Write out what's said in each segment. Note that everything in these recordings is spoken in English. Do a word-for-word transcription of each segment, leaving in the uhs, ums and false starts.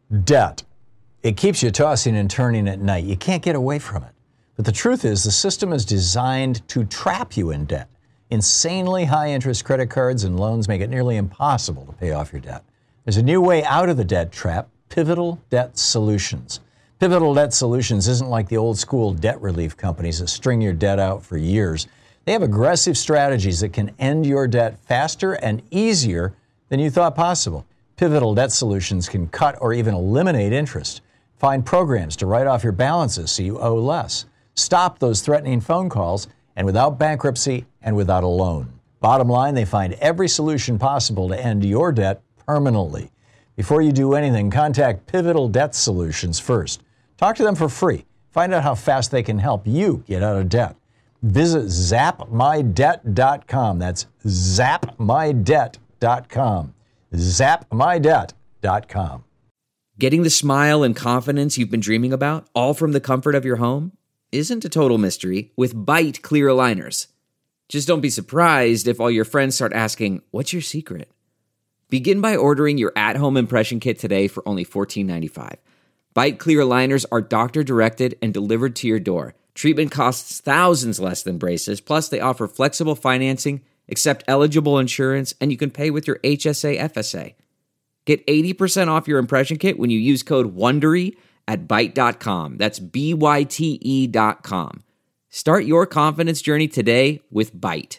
Debt. It keeps you tossing and turning at night. You can't get away from it. But the truth is, the system is designed to trap you in debt. Insanely high interest credit cards and loans make it nearly impossible to pay off your debt. There's a new way out of the debt trap: Pivotal Debt Solutions. Pivotal Debt Solutions isn't like the old school debt relief companies that string your debt out for years. They have aggressive strategies that can end your debt faster and easier than you thought possible. Pivotal Debt Solutions can cut or even eliminate interest. Find programs to write off your balances so you owe less. Stop those threatening phone calls, and without bankruptcy and without a loan. Bottom line, they find every solution possible to end your debt permanently. Before you do anything, contact Pivotal Debt Solutions first. Talk to them for free. Find out how fast they can help you get out of debt. Visit zap my debt dot com. That's zap my debt dot com. zap my debt dot com. Getting the smile and confidence you've been dreaming about, all from the comfort of your home, isn't a total mystery with Byte clear aligners. Just don't be surprised if all your friends start asking, "What's your secret?" Begin by ordering your at-home impression kit today for only fourteen ninety-five. Byte clear aligners are doctor-directed and delivered to your door. Treatment costs thousands less than braces, plus they offer flexible financing, accept eligible insurance, and you can pay with your H S A F S A. Get eighty percent off your impression kit when you use code WONDERY at byte dot com. That's B Y T E dot com. Start your confidence journey today with Byte.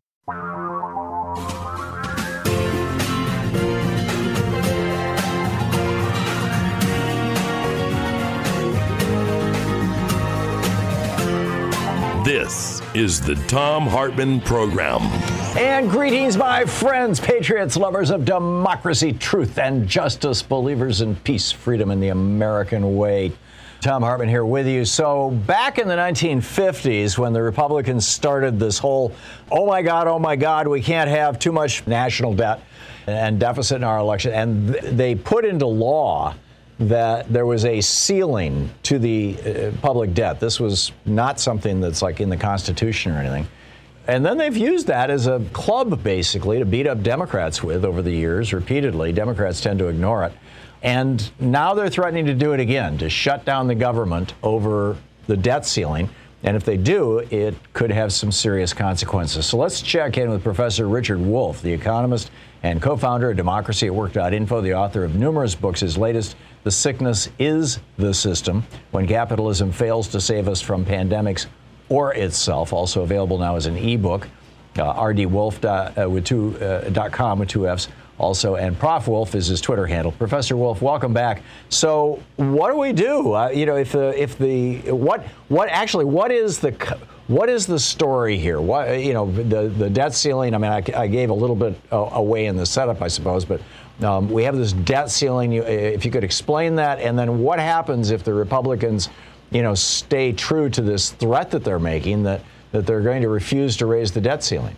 This is the Thom Hartmann Program. And greetings, my friends, patriots, lovers of democracy, truth, and justice, believers in peace, freedom, and the American way. Thom Hartmann here with you. So back in the nineteen fifties, when the Republicans started this whole, oh my God, oh my God, we can't have too much national debt and deficit in our election, and they put into law that there was a ceiling to the uh, public debt. This was not something that's like in the Constitution or anything. And then they've used that as a club, basically, to beat up Democrats with over the years, repeatedly. Democrats tend to ignore it. And now they're threatening to do it again, to shut down the government over the debt ceiling. And if they do, it could have some serious consequences. So let's check in with Professor Richard Wolff, the economist and co-founder of democracy at work dot info, the author of numerous books. His latest, The Sickness is the System, When Capitalism Fails to Save Us from Pandemics or Itself, also available now as an ebook. Uh, R D Wolff uh, with two, uh, dot com with two F's also, and Prof Wolff is his Twitter handle. Professor Wolff, welcome back. So, what do we do? Uh, you know, if the if the what what actually what is the what is the story here? What you know the the debt ceiling? I mean, I, I gave a little bit uh, away in the setup, I suppose, but um, we have this debt ceiling. You, if you could explain that, and then what happens if the Republicans, you know, stay true to this threat that they're making that that they're going to refuse to raise the debt ceiling?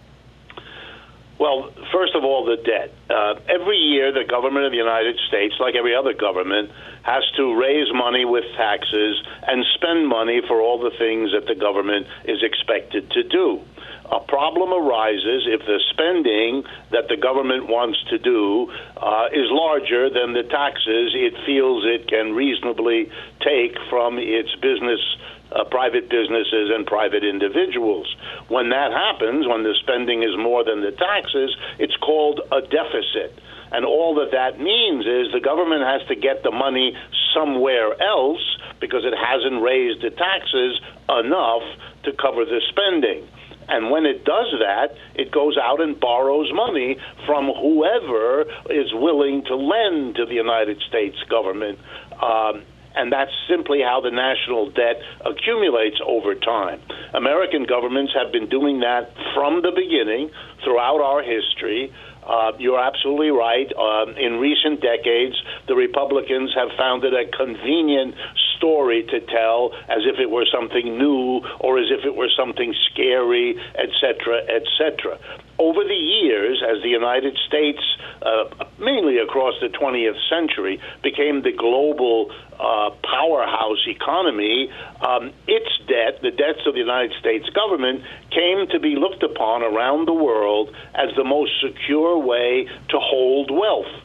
Well, first of all, the debt. Uh, every year, the government of the United States, like every other government, has to raise money with taxes and spend money for all the things that the government is expected to do. A problem arises if the spending that the government wants to do uh, is larger than the taxes it feels it can reasonably take from its business Uh, private businesses and private individuals. When that happens, when the spending is more than the taxes, it's called a deficit. And all that that means is the government has to get the money somewhere else because it hasn't raised the taxes enough to cover the spending. And when it does that, it goes out and borrows money from whoever is willing to lend to the United States government. Um, And that's simply how the national debt accumulates over time. American governments have been doing that from the beginning throughout our history. Uh, you're absolutely right. Um, in recent decades, the Republicans have found it a convenient story to tell as if it were something new or as if it were something scary, et cetera, et cetera. Over the years, as the United States, uh, mainly across the twentieth century, became the global uh, powerhouse economy, um, its debt, the debts of the United States government, came to be looked upon around the world as the most secure way to hold wealth.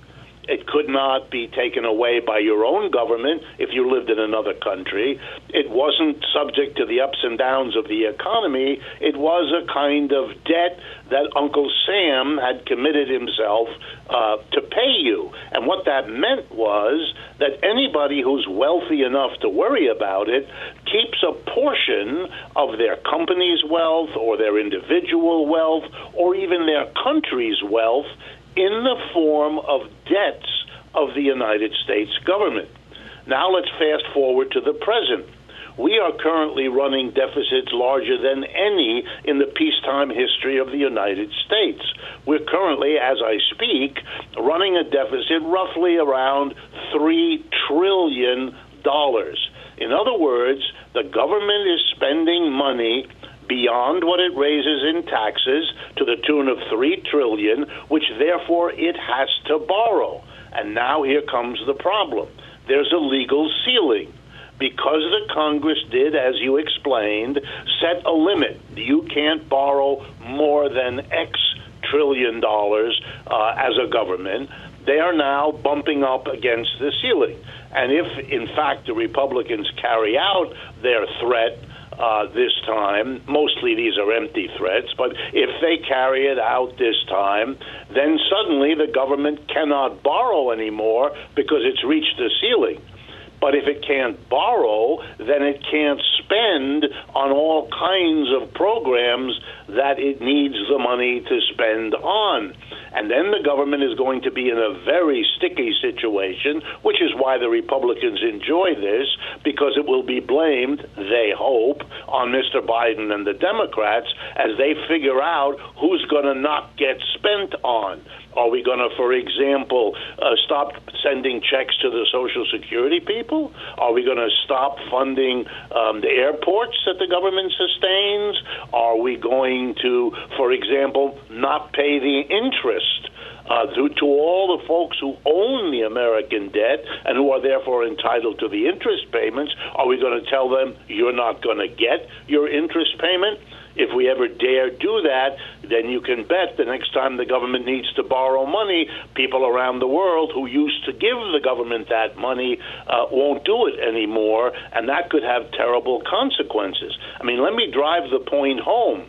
It could not be taken away by your own government if you lived in another country. It wasn't subject to the ups and downs of the economy. It was a kind of debt that Uncle Sam had committed himself uh, to pay you. And what that meant was that anybody who's wealthy enough to worry about it keeps a portion of their company's wealth or their individual wealth or even their country's wealth in the form of debts of the United States government. Now let's fast forward to the present. We are currently running deficits larger than any in the peacetime history of the United States. We're currently, as I speak, running a deficit roughly around three trillion dollars. In other words, the government is spending money beyond what it raises in taxes to the tune of three trillion dollars, which therefore it has to borrow. And now here comes the problem. There's a legal ceiling. Because the Congress did, as you explained, set a limit. You can't borrow more than X trillion dollars uh, as a government. They are now bumping up against the ceiling. And if, in fact, the Republicans carry out their threat uh, this time, mostly these are empty threats, but if they carry it out this time, then suddenly the government cannot borrow anymore because it's reached the ceiling. But if it can't borrow, then it can't spend on all kinds of programs that it needs the money to spend on. And then the government is going to be in a very sticky situation, which is why the Republicans enjoy this, because it will be blamed, they hope, on Mister Biden and the Democrats as they figure out who's going to not get spent on. Are we going to, for example, uh, stop sending checks to the Social Security people? Are we going to stop funding um, the airports that the government sustains? Are we going to, for example, not pay the interest uh, to, to all the folks who own the American debt and who are therefore entitled to the interest payments? Are we going to tell them you're not going to get your interest payment? If we ever dare do that, then you can bet the next time the government needs to borrow money, people around the world who used to give the government that money uh, won't do it anymore, and that could have terrible consequences. I mean, let me drive the point home.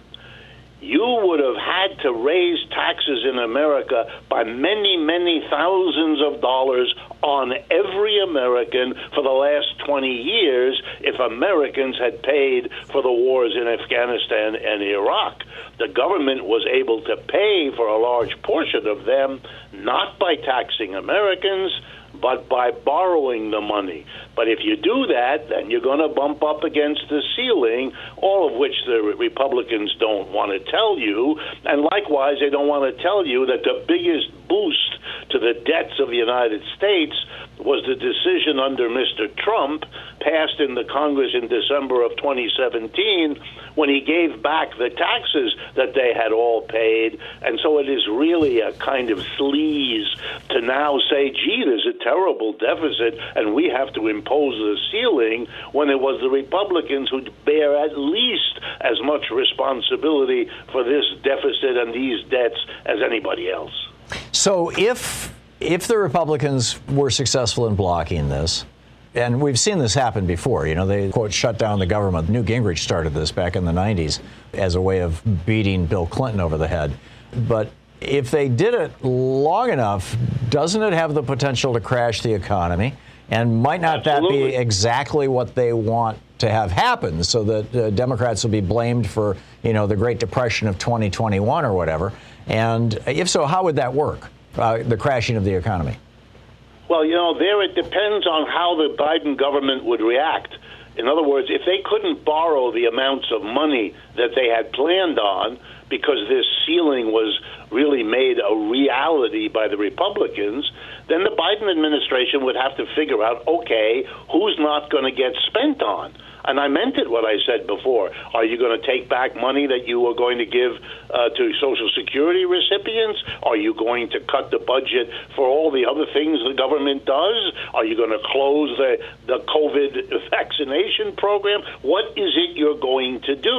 You would have had to raise taxes in America by many, many thousands of dollars on every American for the last twenty years if Americans had paid for the wars in Afghanistan and Iraq. The government was able to pay for a large portion of them, not by taxing Americans, but by borrowing the money. But if you do that, then you're going to bump up against the ceiling, all of which the Republicans don't want to tell you. And likewise, they don't want to tell you that the biggest boost to the debts of the United States was the decision under Mister Trump, passed in the Congress in December of twenty seventeen, when he gave back the taxes that they had all paid. And so it is really a kind of sleaze to now say, gee, there's a terrible deficit and we have to impose the ceiling, when it was the Republicans who bear at least as much responsibility for this deficit and these debts as anybody else. So if if the Republicans were successful in blocking this, and we've seen this happen before, you know, they, quote, shut down the government. Newt Gingrich started this back in the nineties as a way of beating Bill Clinton over the head. But if they did it long enough, doesn't it have the potential to crash the economy? And might not Absolutely. That be exactly what they want to have happen, so that uh, Democrats will be blamed for, you know, the Great Depression of twenty twenty-one or whatever? And if so, how would that work, uh, the crashing of the economy? Well, you know, there it depends on how the Biden government would react. In other words, if they couldn't borrow the amounts of money that they had planned on, because this ceiling was really made a reality by the Republicans, then the Biden administration would have to figure out, okay, who's not going to get spent on? And I meant it what I said before. Are you going to take back money that you were going to give uh, to Social Security recipients? Are you going to cut the budget for all the other things the government does? Are you going to close the, the COVID vaccination program? What is it you're going to do? And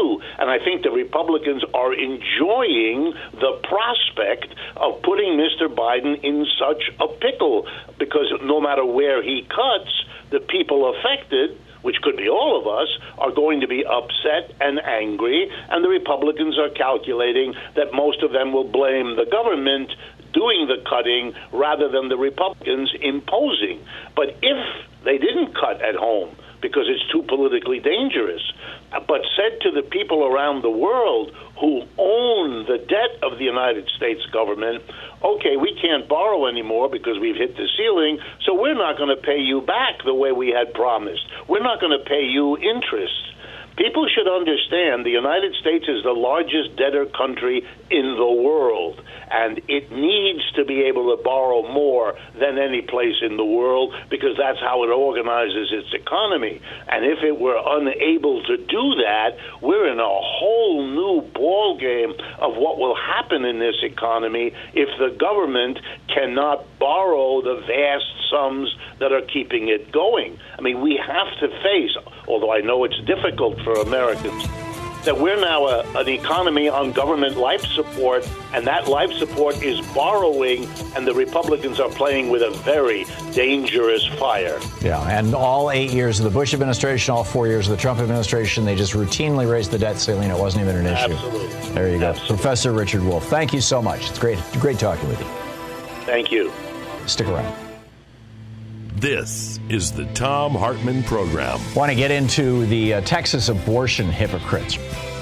I think the Republicans are enjoying the prospect of putting Mister Biden in such a pickle, because no matter where he cuts, the people affected, which could be all of us, are going to be upset and angry, and the Republicans are calculating that most of them will blame the government doing the cutting rather than the Republicans imposing. But if they didn't cut at home because it's too politically dangerous, but said to the people around the world who own the debt of the United States government, okay, we can't borrow anymore because we've hit the ceiling, so we're not going to pay you back the way we had promised. We're not going to pay you interest. People should understand the United States is the largest debtor country in the world, and it needs to be able to borrow more than any place in the world because that's how it organizes its economy. And if it were unable to do that, we're in a whole new ball game of what will happen in this economy if the government cannot borrow the vast sums that are keeping it going. I mean, we have to face, although I know it's difficult for Americans, that we're now a, an economy on government life support, and that life support is borrowing, and the Republicans are playing with a very dangerous fire. Yeah, and all eight years of the Bush administration, all four years of the Trump administration, they just routinely raised the debt ceiling. It wasn't even an issue. Absolutely. There you go. Absolutely. Professor Richard Wolff, thank you so much. It's great, great talking with you. Thank you. Stick around. This is the Thom Hartmann Program. Want to get into the uh, Texas abortion hypocrites.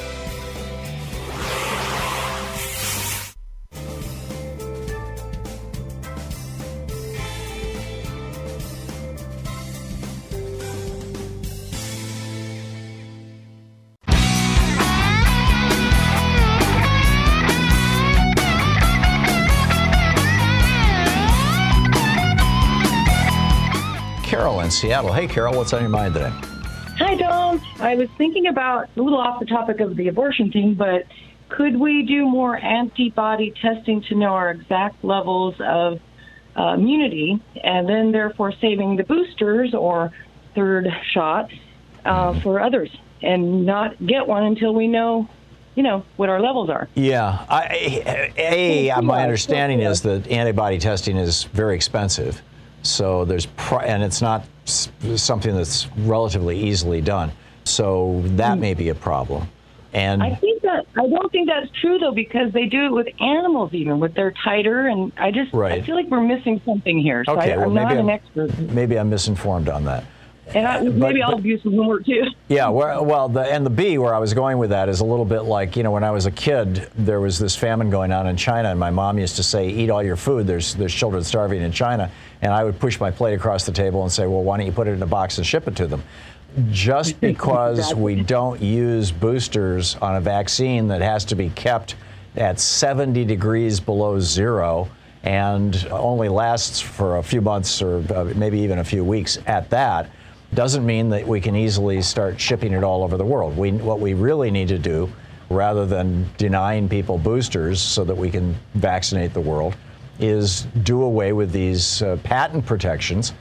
Carol in Seattle. Hey, Carol, what's on your mind today? Hi, Tom. I was thinking about, a little off the topic of the abortion thing, but could we do more antibody testing to know our exact levels of uh, immunity, and then therefore saving the boosters or third shot uh, for others, and not get one until we know, you know, what our levels are? Yeah. I, a, my understanding is that antibody testing is very expensive. So there's, pr- and it's not something that's relatively easily done. So that may be a problem. And I think that, I don't think that's true though, because they do it with animals, even with their titer, and I just, right. I feel like we're missing something here. So okay, I, well, I'm maybe not I'm, an expert. Maybe I'm misinformed on that. And I, maybe but, I'll but, do some homework too. Yeah, well, well, the, and the B, where I was going with that, is a little bit like, you know, when I was a kid, there was this famine going on in China, and my mom used to say, eat all your food, there's there's children starving in China. And I would push my plate across the table and say, well, why don't you put it in a box and ship it to them? Just because exactly. we don't use boosters on a vaccine that has to be kept at seventy degrees below zero and only lasts for a few months or maybe even a few weeks at that, doesn't mean that we can easily start shipping it all over the world. We, what we really need to do, rather than denying people boosters so that we can vaccinate the world, is do away with these uh, patent protections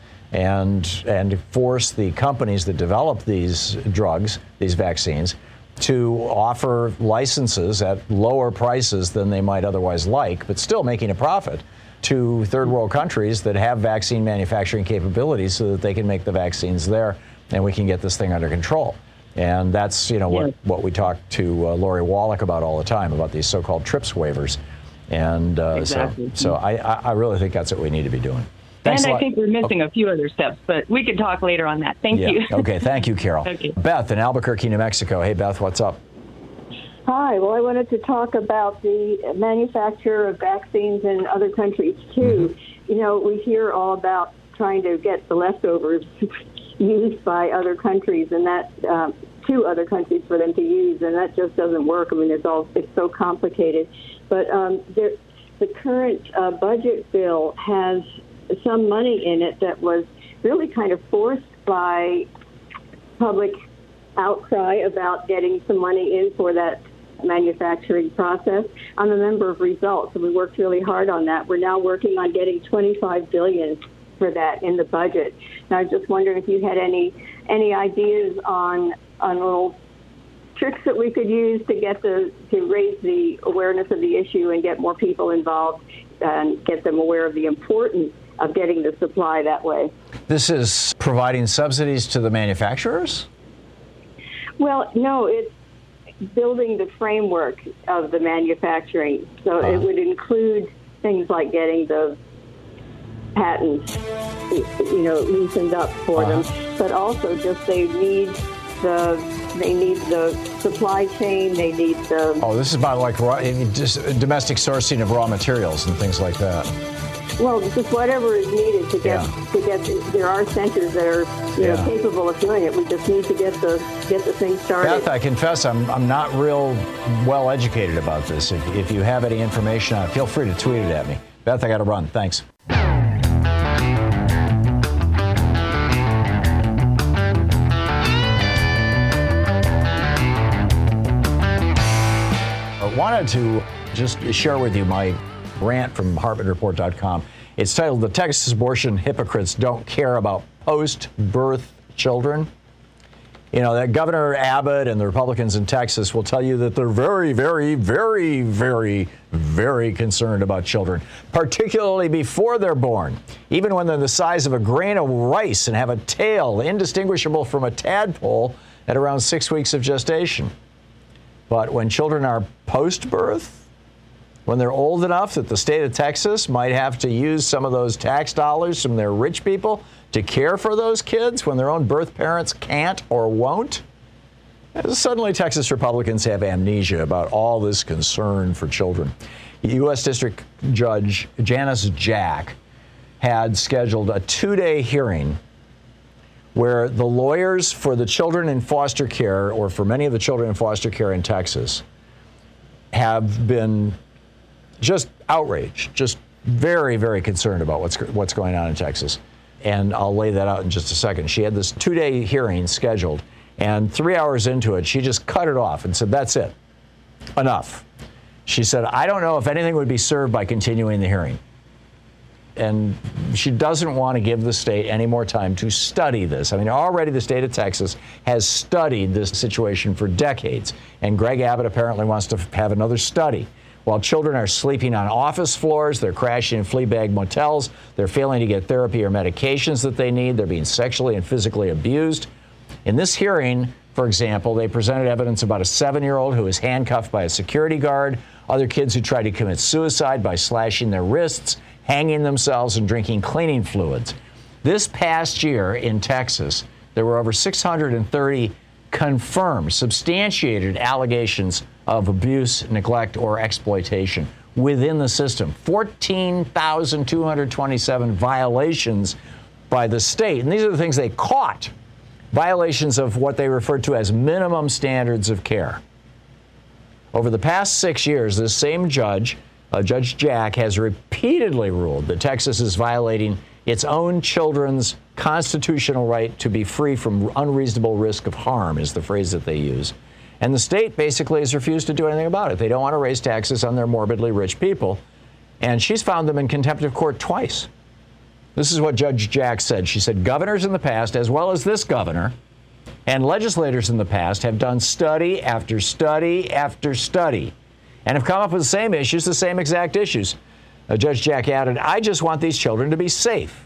and and force the companies that develop these drugs, these vaccines, to offer licenses at lower prices than they might otherwise like, but still making a profit, to third world countries that have vaccine manufacturing capabilities so that they can make the vaccines there and we can get this thing under control. And that's, you know, what, what we talk to uh, Lori Wallach about all the time, about these so-called TRIPS waivers. And uh, exactly. so, so I, I really think that's what we need to be doing. Thanks and a I lot. think we're missing oh. a few other steps, but we could talk later on that. Thank yeah. you. Okay, thank you, Carol. Okay. Beth in Albuquerque, New Mexico. Hey, Beth, what's up? Hi. Well, I wanted to talk about the manufacture of vaccines in other countries, too. Mm-hmm. You know, we hear all about trying to get the leftovers used by other countries, and that um, to other countries for them to use, and that just doesn't work. I mean, it's all it's so complicated. But um, there, the current uh, budget bill has some money in it that was really kind of forced by public outcry about getting some money in for that manufacturing process. I'm a member of Results, and we worked really hard on that. We're now working on getting twenty-five billion dollars for that in the budget. And I was just wondering if you had any any ideas on on little tricks that we could use to get the to raise the awareness of the issue and get more people involved and get them aware of the importance of getting the supply that way. This is providing subsidies to the manufacturers? Well, no, it's building the framework of the manufacturing. So uh-huh. it would include things like getting the patents, you know, loosened up for uh-huh. them, but also just they need the they need the supply chain. They need the. Oh, this is about like raw, just domestic sourcing of raw materials and things like that. Well, just whatever is needed to get yeah. to get. There are centers that are you yeah. know capable of doing it. We just need to get the get the thing started. Beth, I confess I'm I'm not real well educated about this. If if you have any information on it, feel free to tweet it at me. Beth, I got to run. Thanks. I wanted to just share with you my rant from Hartman Report dot com. It's titled, "The Texas Abortion Hypocrites Don't Care About Post-Birth Children." You know, that Governor Abbott and the Republicans in Texas will tell you that they're very, very, very, very, very concerned about children, particularly before they're born, even when they're the size of a grain of rice and have a tail indistinguishable from a tadpole at around six weeks of gestation. But when children are post-birth, when they're old enough that the state of Texas might have to use some of those tax dollars from their rich people to care for those kids when their own birth parents can't or won't, suddenly Texas Republicans have amnesia about all this concern for children. U S District Judge Janice Jack had scheduled a two-day hearing where the lawyers for the children in foster care, or for many of the children in foster care in Texas, have been just outraged, just very, very concerned about what's what's going on in Texas. And I'll lay that out in just a second. She had this two-day hearing scheduled, and three hours into it, she just cut it off and said, "That's it. Enough." She said, "I don't know if anything would be served by continuing the hearing." And she doesn't want to give the state any more time to study this. I mean, already the state of Texas has studied this situation for decades, and Greg Abbott apparently wants to have another study. While children are sleeping on office floors, they're crashing in flea bag motels, they're failing to get therapy or medications that they need, they're being sexually and physically abused. In this hearing, for example, they presented evidence about a seven-year-old who was handcuffed by a security guard, other kids who tried to commit suicide by slashing their wrists, hanging themselves, and drinking cleaning fluids. This past year in Texas, there were over six hundred thirty confirmed, substantiated allegations of abuse, neglect, or exploitation within the system. fourteen thousand two hundred twenty-seven violations by the state. And these are the things they caught. Violations of what they referred to as minimum standards of care. Over the past six years, this same judge, uh, Judge Jack, has repeatedly ruled that Texas is violating its own children's constitutional right to be free from unreasonable risk of harm, is the phrase that they use. And the state basically has refused to do anything about it. They don't want to raise taxes on their morbidly rich people. And she's found them in contempt of court twice. This is what Judge Jack said. She said, "Governors in the past, as well as this governor, and legislators in the past, have done study after study after study and have come up with the same issues, the same exact issues." Uh, Judge Jack added, "I just want these children to be safe."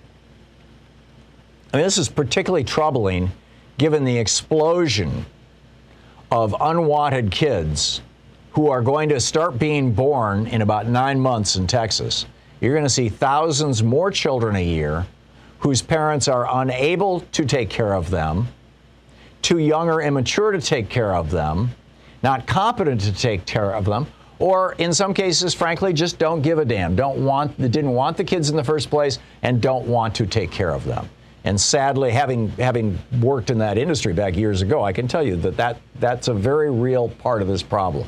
I mean, this is particularly troubling given the explosion of unwanted kids who are going to start being born in about nine months in Texas. You're going to see thousands more children a year whose parents are unable to take care of them, too young or immature to take care of them, not competent to take care of them, or in some cases, frankly, just don't give a damn, don't want, didn't want the kids in the first place, and don't want to take care of them. And sadly, having having worked in that industry back years ago, I can tell you that, that that's a very real part of this problem.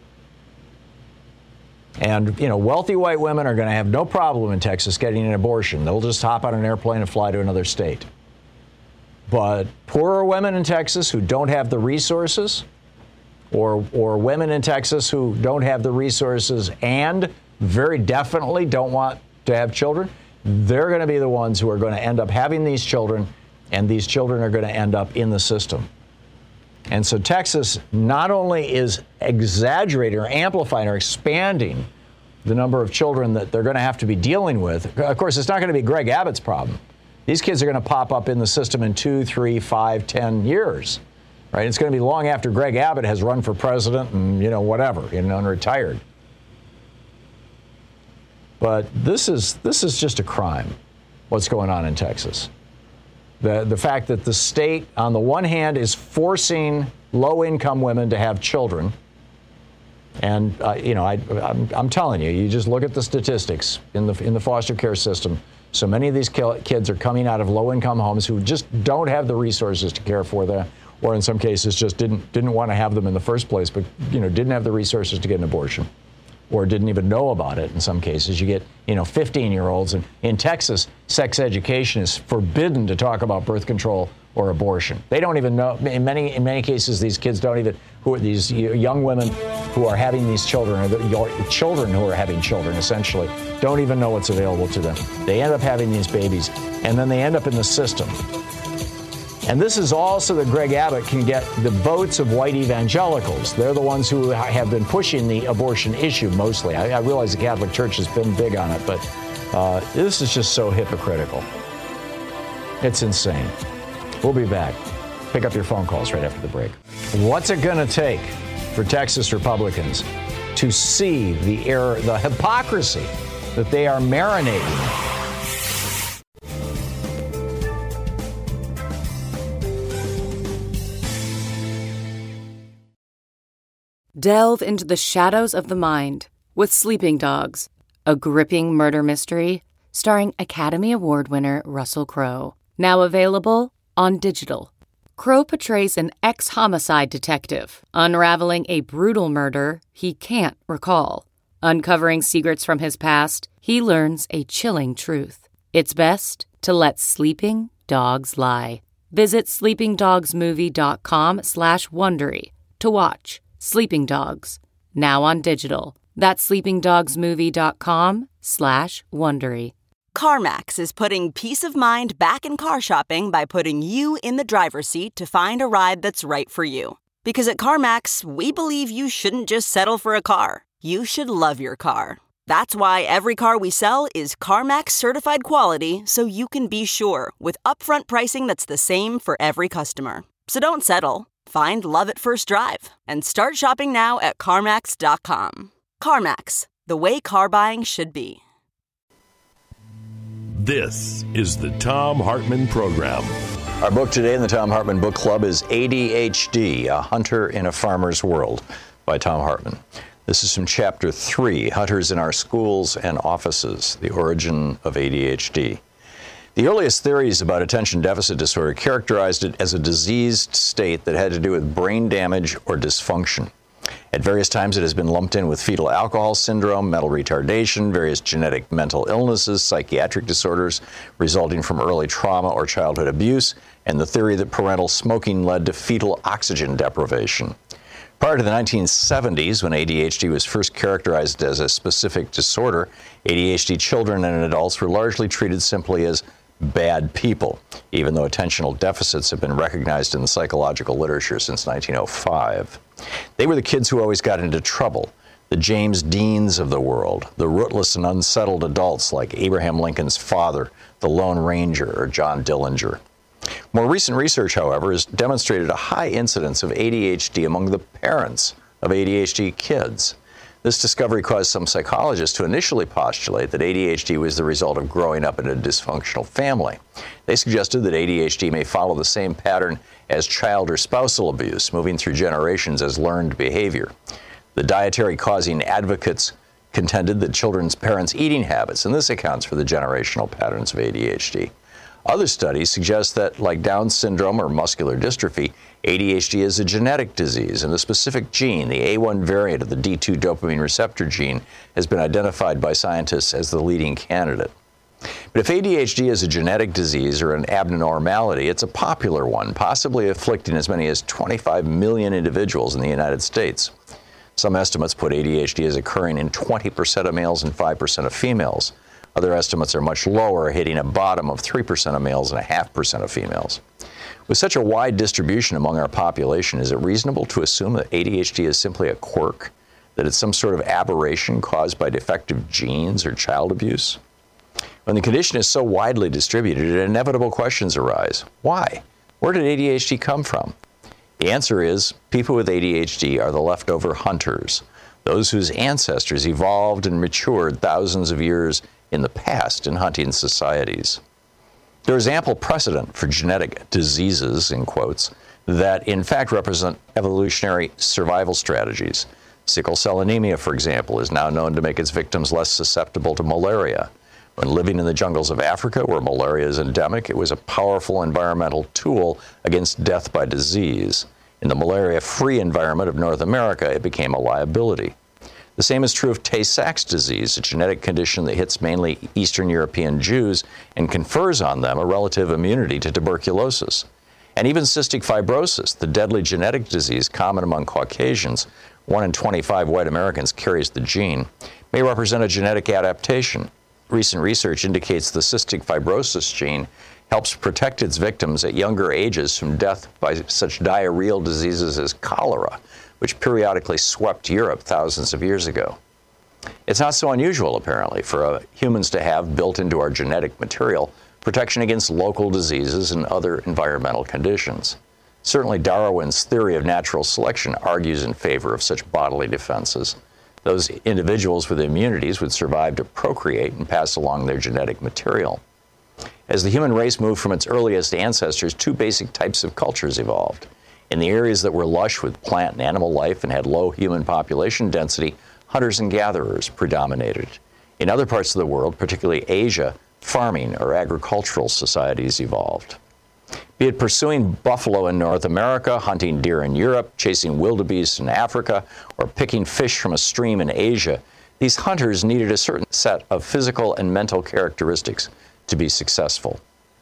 And, you know, wealthy white women are going to have no problem in Texas getting an abortion. They'll just hop on an airplane and fly to another state. But poorer women in Texas who don't have the resources, or or women in Texas who don't have the resources and very definitely don't want to have children, they're going to be the ones who are going to end up having these children, and these children are going to end up in the system. And so Texas not only is exaggerating or amplifying or expanding the number of children that they're going to have to be dealing with. Of course, it's not going to be Greg Abbott's problem. These kids are going to pop up in the system in two, three, five, ten years, right? It's going to be long after Greg Abbott has run for president and, you know, whatever, you know, and retired. But this is this is just a crime, what's going on in Texas. The the fact that the state, on the one hand, is forcing low-income women to have children. And, uh, you know, I, I'm, I'm telling you, you just look at the statistics in the in the foster care system. So many of these kids are coming out of low-income homes who just don't have the resources to care for them, or in some cases just didn't didn't want to have them in the first place, but, you know, didn't have the resources to get an abortion, or didn't even know about it in some cases. You get, you know, fifteen-year-olds. And in Texas, sex education is forbidden to talk about birth control or abortion. They don't even know. In many in many cases, these kids don't even, who are these young women who are having these children, or the children who are having children, essentially, don't even know what's available to them. They end up having these babies, and then they end up in the system. And this is all so that Greg Abbott can get the votes of white evangelicals. They're the ones who have been pushing the abortion issue mostly. I, I realize the Catholic Church has been big on it, but uh, this is just so hypocritical. It's insane. We'll be back. Pick up your phone calls right after the break. What's it going to take for Texas Republicans to see the error, the hypocrisy that they are marinating? Delve into the shadows of the mind with Sleeping Dogs, a gripping murder mystery starring Academy Award winner Russell Crowe. Now available on digital. Crowe portrays an ex-homicide detective unraveling a brutal murder he can't recall. Uncovering secrets from his past, he learns a chilling truth. It's best to let sleeping dogs lie. Visit sleepingdogsmovie.com slash Wondery to watch Sleeping Dogs, now on digital. That's sleepingdogsmovie.com slash Wondery. CarMax is putting peace of mind back in car shopping by putting you in the driver's seat to find a ride that's right for you. Because at CarMax, we believe you shouldn't just settle for a car. You should love your car. That's why every car we sell is CarMax certified quality, so you can be sure with upfront pricing that's the same for every customer. So don't settle. Find love at first drive and start shopping now at CarMax dot com. CarMax, the way car buying should be. This is the Thom Hartmann Program. Our book today in the Thom Hartmann Book Club is A D H D, A Hunter in a Farmer's World by Thom Hartmann. This is from Chapter three, Hunters in Our Schools and Offices, The Origin of A D H D. The earliest theories about attention deficit disorder characterized it as a diseased state that had to do with brain damage or dysfunction. At various times, it has been lumped in with fetal alcohol syndrome, mental retardation, various genetic mental illnesses, psychiatric disorders resulting from early trauma or childhood abuse, and the theory that parental smoking led to fetal oxygen deprivation. Prior to the nineteen seventies, when A D H D was first characterized as a specific disorder, A D H D children and adults were largely treated simply as bad people, even though attentional deficits have been recognized in the psychological literature since nineteen oh five. They were the kids who always got into trouble, the James Deans of the world, the rootless and unsettled adults like Abraham Lincoln's father, the Lone Ranger, or John Dillinger. More recent research, however, has demonstrated a high incidence of A D H D among the parents of A D H D kids. This discovery caused some psychologists to initially postulate that A D H D was the result of growing up in a dysfunctional family. They suggested that A D H D may follow the same pattern as child or spousal abuse, moving through generations as learned behavior. The dietary-causing advocates contended that children's parents' eating habits, and this accounts for the generational patterns of A D H D. Other studies suggest that, like Down syndrome or muscular dystrophy, A D H D is a genetic disease, and the specific gene, the A one variant of the D two dopamine receptor gene, has been identified by scientists as the leading candidate. But if A D H D is a genetic disease or an abnormality, it's a popular one, possibly afflicting as many as twenty-five million individuals in the United States. Some estimates put A D H D as occurring in twenty percent of males and five percent of females. Other estimates are much lower, hitting a bottom of three percent of males and a half percent of females. With such a wide distribution among our population, is it reasonable to assume that A D H D is simply a quirk, that it's some sort of aberration caused by defective genes or child abuse? When the condition is so widely distributed, inevitable questions arise. Why? Where did A D H D come from? The answer is people with A D H D are the leftover hunters, those whose ancestors evolved and matured thousands of years in the past in hunting societies. There is ample precedent for genetic diseases, in quotes, that in fact represent evolutionary survival strategies. Sickle cell anemia, for example, is now known to make its victims less susceptible to malaria. When living in the jungles of Africa, where malaria is endemic, it was a powerful environmental tool against death by disease. In the malaria-free environment of North America, it became a liability. The same is true of Tay-Sachs disease, a genetic condition that hits mainly Eastern European Jews and confers on them a relative immunity to tuberculosis. And even cystic fibrosis, the deadly genetic disease common among Caucasians, one in twenty-five white Americans carries the gene, may represent a genetic adaptation. Recent research indicates the cystic fibrosis gene helps protect its victims at younger ages from death by such diarrheal diseases as cholera, which periodically swept Europe thousands of years ago. It's not so unusual, apparently, for uh, humans to have built into our genetic material protection against local diseases and other environmental conditions. Certainly, Darwin's theory of natural selection argues in favor of such bodily defenses. Those individuals with immunities would survive to procreate and pass along their genetic material. As the human race moved from its earliest ancestors, two basic types of cultures evolved. In the areas that were lush with plant and animal life and had low human population density, hunters and gatherers predominated. In other parts of the world, particularly Asia, farming or agricultural societies evolved. Be it pursuing buffalo in North America, hunting deer in Europe, chasing wildebeest in Africa, or picking fish from a stream in Asia, these hunters needed a certain set of physical and mental characteristics to be successful.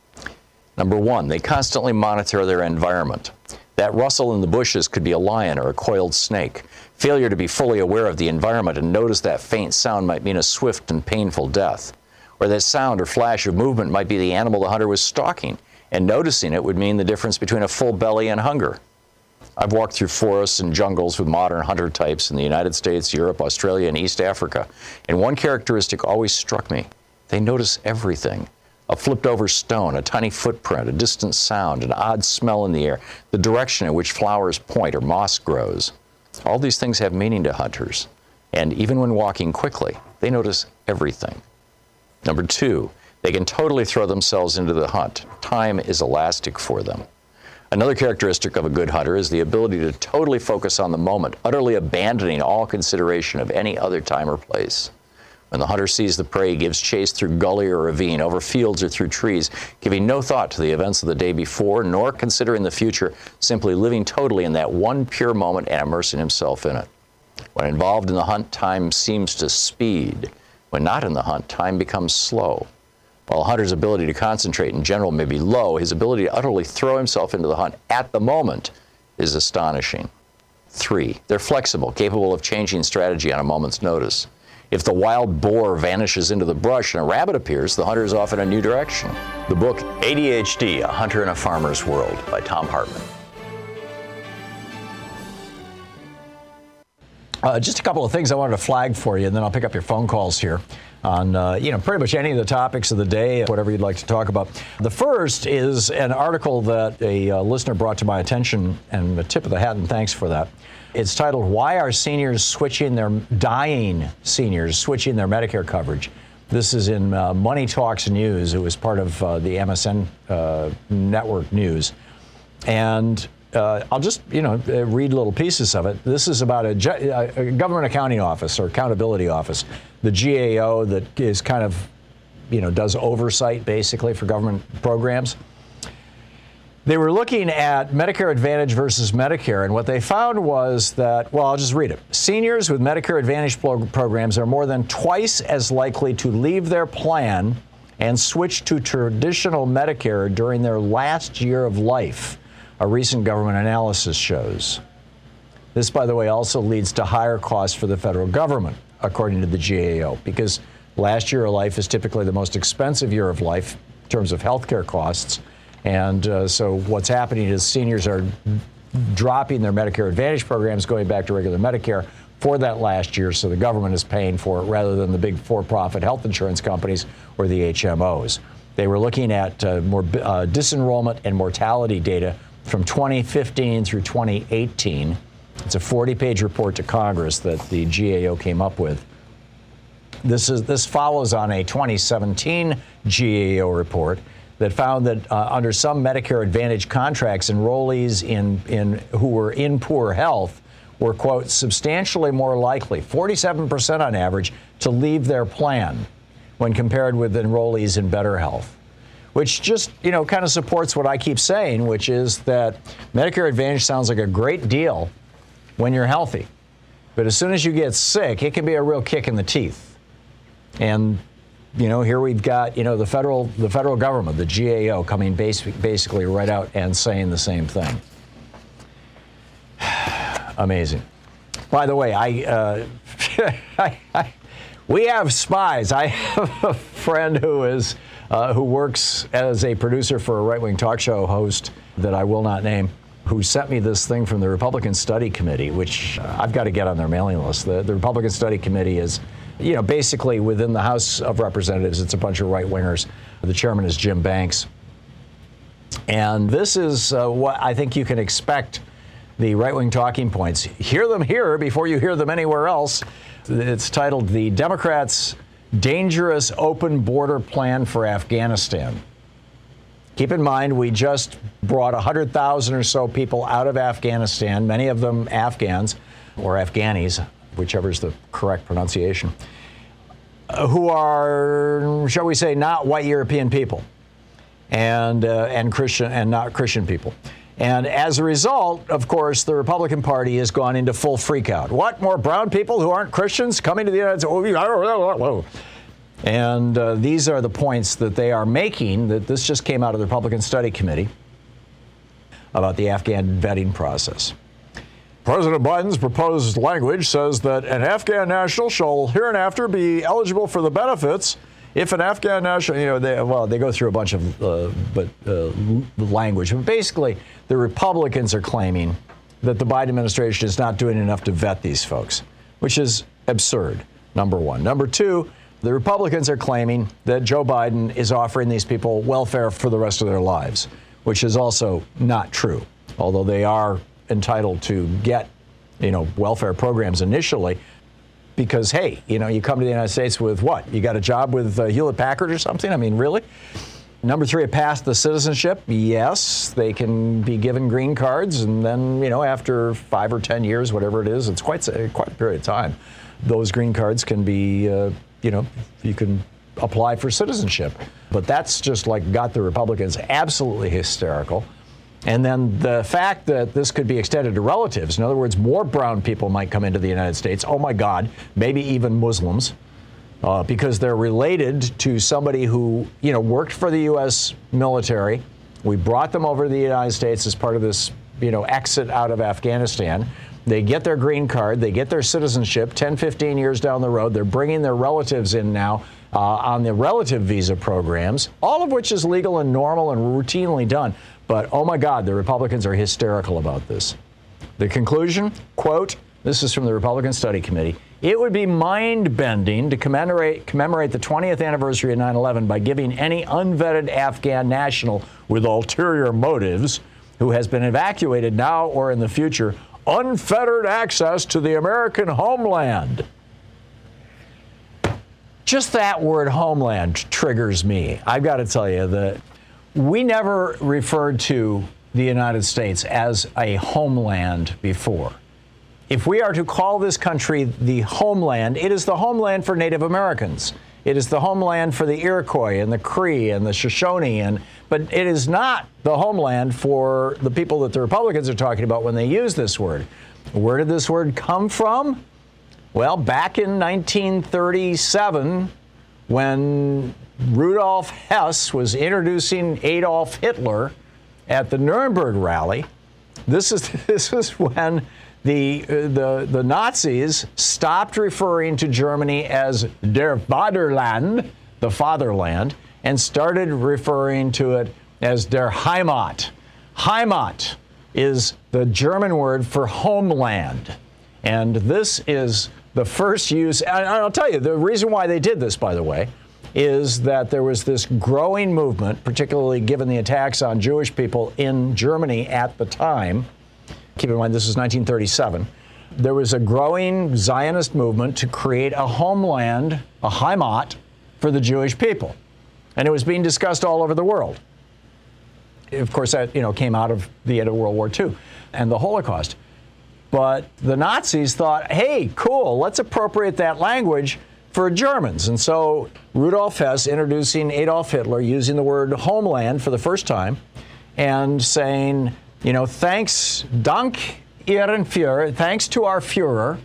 Number one, they constantly monitor their environment. That rustle in the bushes could be a lion or a coiled snake. Failure to be fully aware of the environment and notice that faint sound might mean a swift and painful death. Or that sound or flash of movement might be the animal the hunter was stalking, and noticing it would mean the difference between a full belly and hunger. I've walked through forests and jungles with modern hunter types in the United States, Europe, Australia, and East Africa, and one characteristic always struck me. They notice everything. A flipped-over stone, a tiny footprint, a distant sound, an odd smell in the air, the direction in which flowers point or moss grows. All these things have meaning to hunters, and even when walking quickly, they notice everything. Number two, they can totally throw themselves into the hunt. Time is elastic for them. Another characteristic of a good hunter is the ability to totally focus on the moment, utterly abandoning all consideration of any other time or place. When the hunter sees the prey, he gives chase through gully or ravine, over fields or through trees, giving no thought to the events of the day before, nor considering the future, simply living totally in that one pure moment and immersing himself in it. When involved in the hunt, time seems to speed. When not in the hunt, time becomes slow. While a hunter's ability to concentrate in general may be low, his ability to utterly throw himself into the hunt at the moment is astonishing. Three, they're flexible, capable of changing strategy on a moment's notice. If the wild boar vanishes into the brush and a rabbit appears, the hunter is off in a new direction. The book A D H D, A Hunter in a Farmer's World by Thom Hartmann. Uh, just a couple of things I wanted to flag for you, and then I'll pick up your phone calls here on, uh, you know, pretty much any of the topics of the day, whatever you'd like to talk about. The first is an article that a uh, listener brought to my attention, and a tip of the hat, and thanks for that. It's titled, Why Are Seniors Switching Their, Dying Seniors Switching Their Medicare Coverage? This is in uh, Money Talks News. It was part of uh, the M S N uh, network news. And uh, I'll just, you know, read little pieces of it. This is about a, a government accounting office or accountability office, the G A O, that is kind of, you know, does oversight basically for government programs. They were looking at Medicare Advantage versus Medicare, and what they found was that, well, I'll just read it. Seniors with Medicare Advantage pro- programs are more than twice as likely to leave their plan and switch to traditional Medicare during their last year of life, a recent government analysis shows. This, by the way, also leads to higher costs for the federal government, according to the G A O, because last year of life is typically the most expensive year of life in terms of health care costs. And uh, so what's happening is seniors are dropping their Medicare Advantage programs, going back to regular Medicare for that last year, so the government is paying for it rather than the big for-profit health insurance companies or the H M Os. They were looking at uh, more uh, disenrollment and mortality data from twenty fifteen through twenty eighteen. It's a forty-page report to Congress that the G A O came up with. This is this follows on a twenty seventeen G A O report that found that uh, under some Medicare Advantage contracts, enrollees in, in who were in poor health were, quote, substantially more likely, forty-seven percent on average, to leave their plan when compared with enrollees in better health, which just, you know, kind of supports what I keep saying, which is that Medicare Advantage sounds like a great deal when you're healthy. But as soon as you get sick, it can be a real kick in the teeth. And, you know, here we've got, you know, the federal the federal government, the G A O, coming basic, basically right out and saying the same thing. Amazing. By the way, I, uh, I, I we have spies. I have a friend who is uh, who works as a producer for a right-wing talk show host that I will not name, who sent me this thing from the Republican Study Committee, which uh, I've got to get on their mailing list. The, the Republican Study Committee is, you know, basically within the House of Representatives, it's a bunch of right-wingers. The chairman is Jim Banks. And this is uh, what I think you can expect the right-wing talking points. Hear them here before you hear them anywhere else. It's titled The Democrats' Dangerous Open Border Plan for Afghanistan. Keep in mind, we just brought one hundred thousand or so people out of Afghanistan, many of them Afghans or Afghanis, whichever is the correct pronunciation, who are, shall we say, not white European people and uh, and Christian and not Christian people. And as a result, of course, the Republican Party has gone into full freakout. What, more brown people who aren't Christians coming to the United States? And uh, these are the points that they are making, that this just came out of the Republican Study Committee about the Afghan vetting process. President Biden's proposed language says that an Afghan national shall hereinafter be eligible for the benefits if an Afghan national, you know, they, well, they go through a bunch of uh, but uh, language. But basically, the Republicans are claiming that the Biden administration is not doing enough to vet these folks, which is absurd, number one. Number two, the Republicans are claiming that Joe Biden is offering these people welfare for the rest of their lives, which is also not true, although they are entitled to get, you know, welfare programs initially. Because, hey, you know, you come to the United States with what? You got a job with uh, Hewlett Packard or something? I mean, really? Number three, pass the citizenship. Yes, they can be given green cards. And then, you know, after five or ten years, whatever it is, it's quite a, quite a period of time. Those green cards can be, uh, you know, you can apply for citizenship. But that's just like got the Republicans absolutely hysterical. And then the fact that this could be extended to relatives, in other words, more brown people might come into the United States. Oh, my God, maybe even Muslims, uh, because they're related to somebody who, you know, worked for the U S military. We brought them over to the United States as part of this, you know, exit out of Afghanistan. They get their green card. They get their citizenship ten, fifteen years down the road. They're bringing their relatives in now uh, on the relative visa programs, all of which is legal and normal and routinely done. But, oh, my God, the Republicans are hysterical about this. The conclusion, quote, this is from the Republican Study Committee, it would be mind-bending to commemorate, commemorate the twentieth anniversary of nine eleven by giving any unvetted Afghan national with ulterior motives who has been evacuated now or in the future unfettered access to the American homeland. Just that word homeland triggers me. I've got to tell you that we never referred to the United States as a homeland before. If we are to call this country the homeland, it is the homeland for Native Americans. It is the homeland for the Iroquois and the Cree and the Shoshone, and but it is not the homeland for the people that the Republicans are talking about when they use this word. Where did this word come from? Well, back in nineteen thirty-seven, when Rudolf Hess was introducing Adolf Hitler at the Nuremberg rally. This is this is when the uh, the the Nazis stopped referring to Germany as der Vaterland, the fatherland, and started referring to it as der Heimat. Heimat is the German word for homeland. And this is the first use, and I'll tell you, the reason why they did this, by the way, is that there was this growing movement, particularly given the attacks on Jewish people in Germany at the time. Keep in mind, this is nineteen thirty-seven. There was a growing Zionist movement to create a homeland, a Heimat, for the Jewish people. And it was being discussed all over the world. Of course, that, you know, came out of the end of World War Two and the Holocaust. But the Nazis thought, hey, cool, let's appropriate that language for Germans. And so Rudolf Hess introducing Adolf Hitler, using the word homeland for the first time, and saying, you know, thanks, Dank Ihren Führer, thanks to our Führer,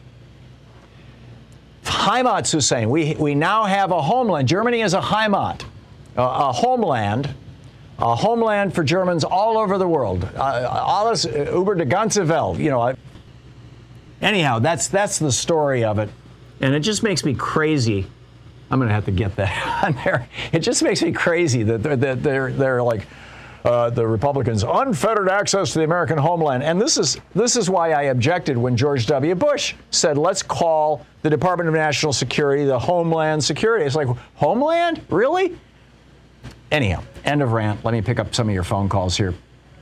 Heimat zu sein. We, we now have a homeland. Germany is a Heimat, a, a homeland, a homeland for Germans all over the world. Uh, alles über die ganze Welt, you know. I, Anyhow, that's that's the story of it, and it just makes me crazy. I'm going to have to get that on there. It just makes me crazy that they're, that they're they're like uh, the Republicans, unfettered access to the American homeland, and this is this is why I objected when George W. Bush said, let's call the Department of National Security the Homeland Security. It's like, homeland, really? Anyhow, end of rant. Let me pick up some of your phone calls here.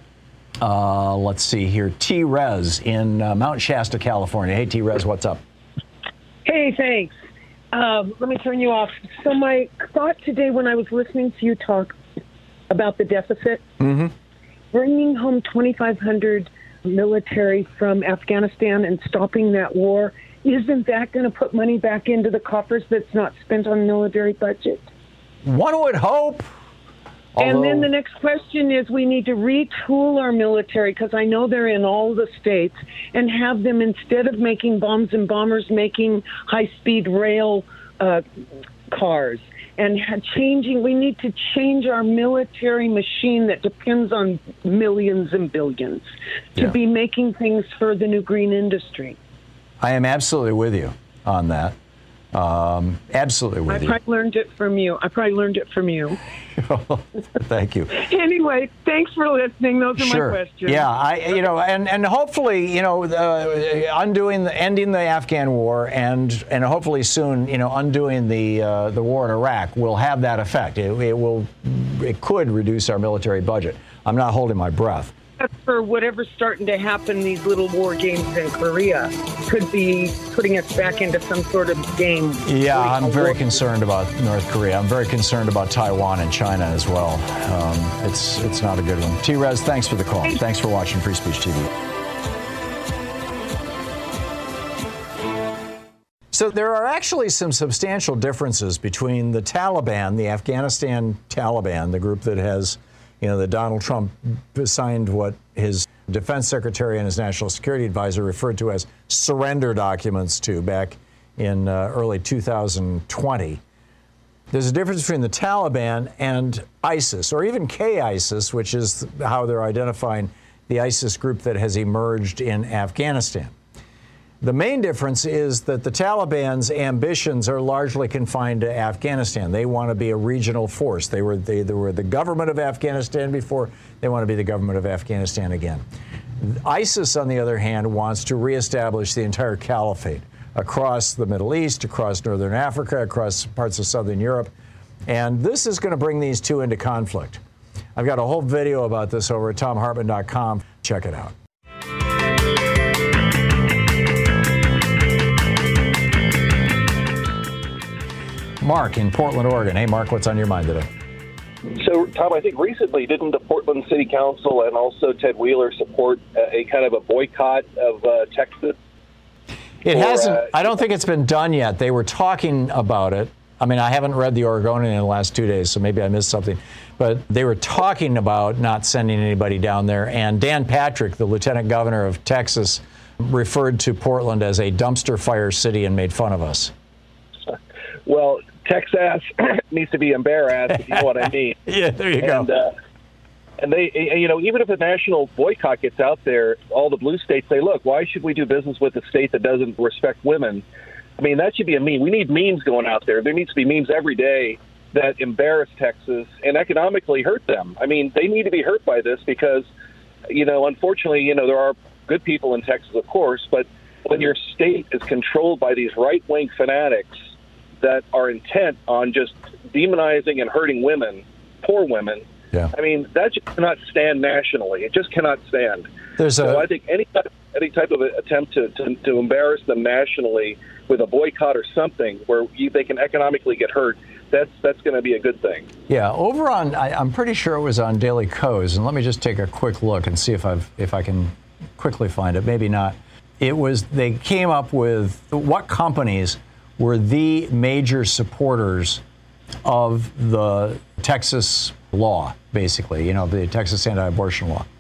Uh, let's see here. T-Rez in uh, Mount Shasta, California. Hey, T-Rez, what's up? Hey, thanks. Um, let me turn you off. So my thought today when I was listening to you talk about the deficit, mm-hmm. bringing home twenty-five hundred military from Afghanistan and stopping that war, isn't that going to put money back into the coffers that's not spent on military budget? One would hope. And Although, then the next question is we need to retool our military, because I know they're in all the states, and have them, instead of making bombs and bombers, making high-speed rail uh, cars. And changing, we need to change our military machine that depends on millions and billions to yeah. be making things for the new green industry. I am absolutely with you on that. Um, absolutely with I you. probably learned it from you. I probably learned it from you. Thank you. Anyway, thanks for listening. Those are sure. my questions. Yeah, I, you know, and, and hopefully, you know, uh, undoing, the, ending the Afghan war, and and hopefully soon, you know, undoing the uh, the war in Iraq will have that effect. It, it will, it could reduce our military budget. I'm not holding my breath. For whatever's starting to happen, these little war games in Korea could be putting us back into some sort of game. Yeah, I'm very concerned about North Korea. I'm very concerned about Taiwan and China as well. Um, it's it's not a good one. T-Rez, thanks for the call. Thanks for watching Free Speech T V. So there are actually some substantial differences between the Taliban, the Afghanistan Taliban, the group that has, you know, that Donald Trump signed what his defense secretary and his national security advisor referred to as surrender documents to back in uh, early two thousand twenty. There's a difference between the Taliban and ISIS, or even K-ISIS, which is how they're identifying the ISIS group that has emerged in Afghanistan. The main difference is that the Taliban's ambitions are largely confined to Afghanistan. They want to be a regional force. They were, they, they were the government of Afghanistan before. They want to be the government of Afghanistan again. ISIS, on the other hand, wants to reestablish the entire caliphate across the Middle East, across northern Africa, across parts of southern Europe. And this is going to bring these two into conflict. I've got a whole video about this over at Thom Hartmann dot com. Check it out. Mark in Portland, Oregon. Hey, Mark, what's on your mind today? So, Tom, I think recently didn't the Portland City Council and also Ted Wheeler support a, a kind of a boycott of uh, Texas? It or, hasn't. Uh, I don't think it's been done yet. They were talking about it. I mean, I haven't read the Oregonian in the last two days, so maybe I missed something. But they were talking about not sending anybody down there. And Dan Patrick, the lieutenant governor of Texas, referred to Portland as a dumpster fire city and made fun of us. Well, Texas needs to be embarrassed, if you know what I mean. Yeah, there you and, go. Uh, and they, you know, even if a national boycott gets out there, all the blue states say, look, why should we do business with a state that doesn't respect women? I mean, that should be a meme. We need memes going out there. There needs to be memes every day that embarrass Texas and economically hurt them. I mean, they need to be hurt by this because, you know, unfortunately, you know, there are good people in Texas, of course, but when your state is controlled by these right-wing fanatics that are intent on just demonizing and hurting women, poor women, yeah. I mean, that just cannot stand nationally. It just cannot stand. There's so a... I think any type, any type of attempt to, to, to embarrass them nationally with a boycott or something where you, they can economically get hurt, that's that's going to be a good thing. Yeah, over on, I, I'm pretty sure it was on Daily Kos, and let me just take a quick look and see if I've if I can quickly find it. Maybe not. It was, they came up with what companies were the major supporters of the Texas law, basically, you know, the Texas anti-abortion law.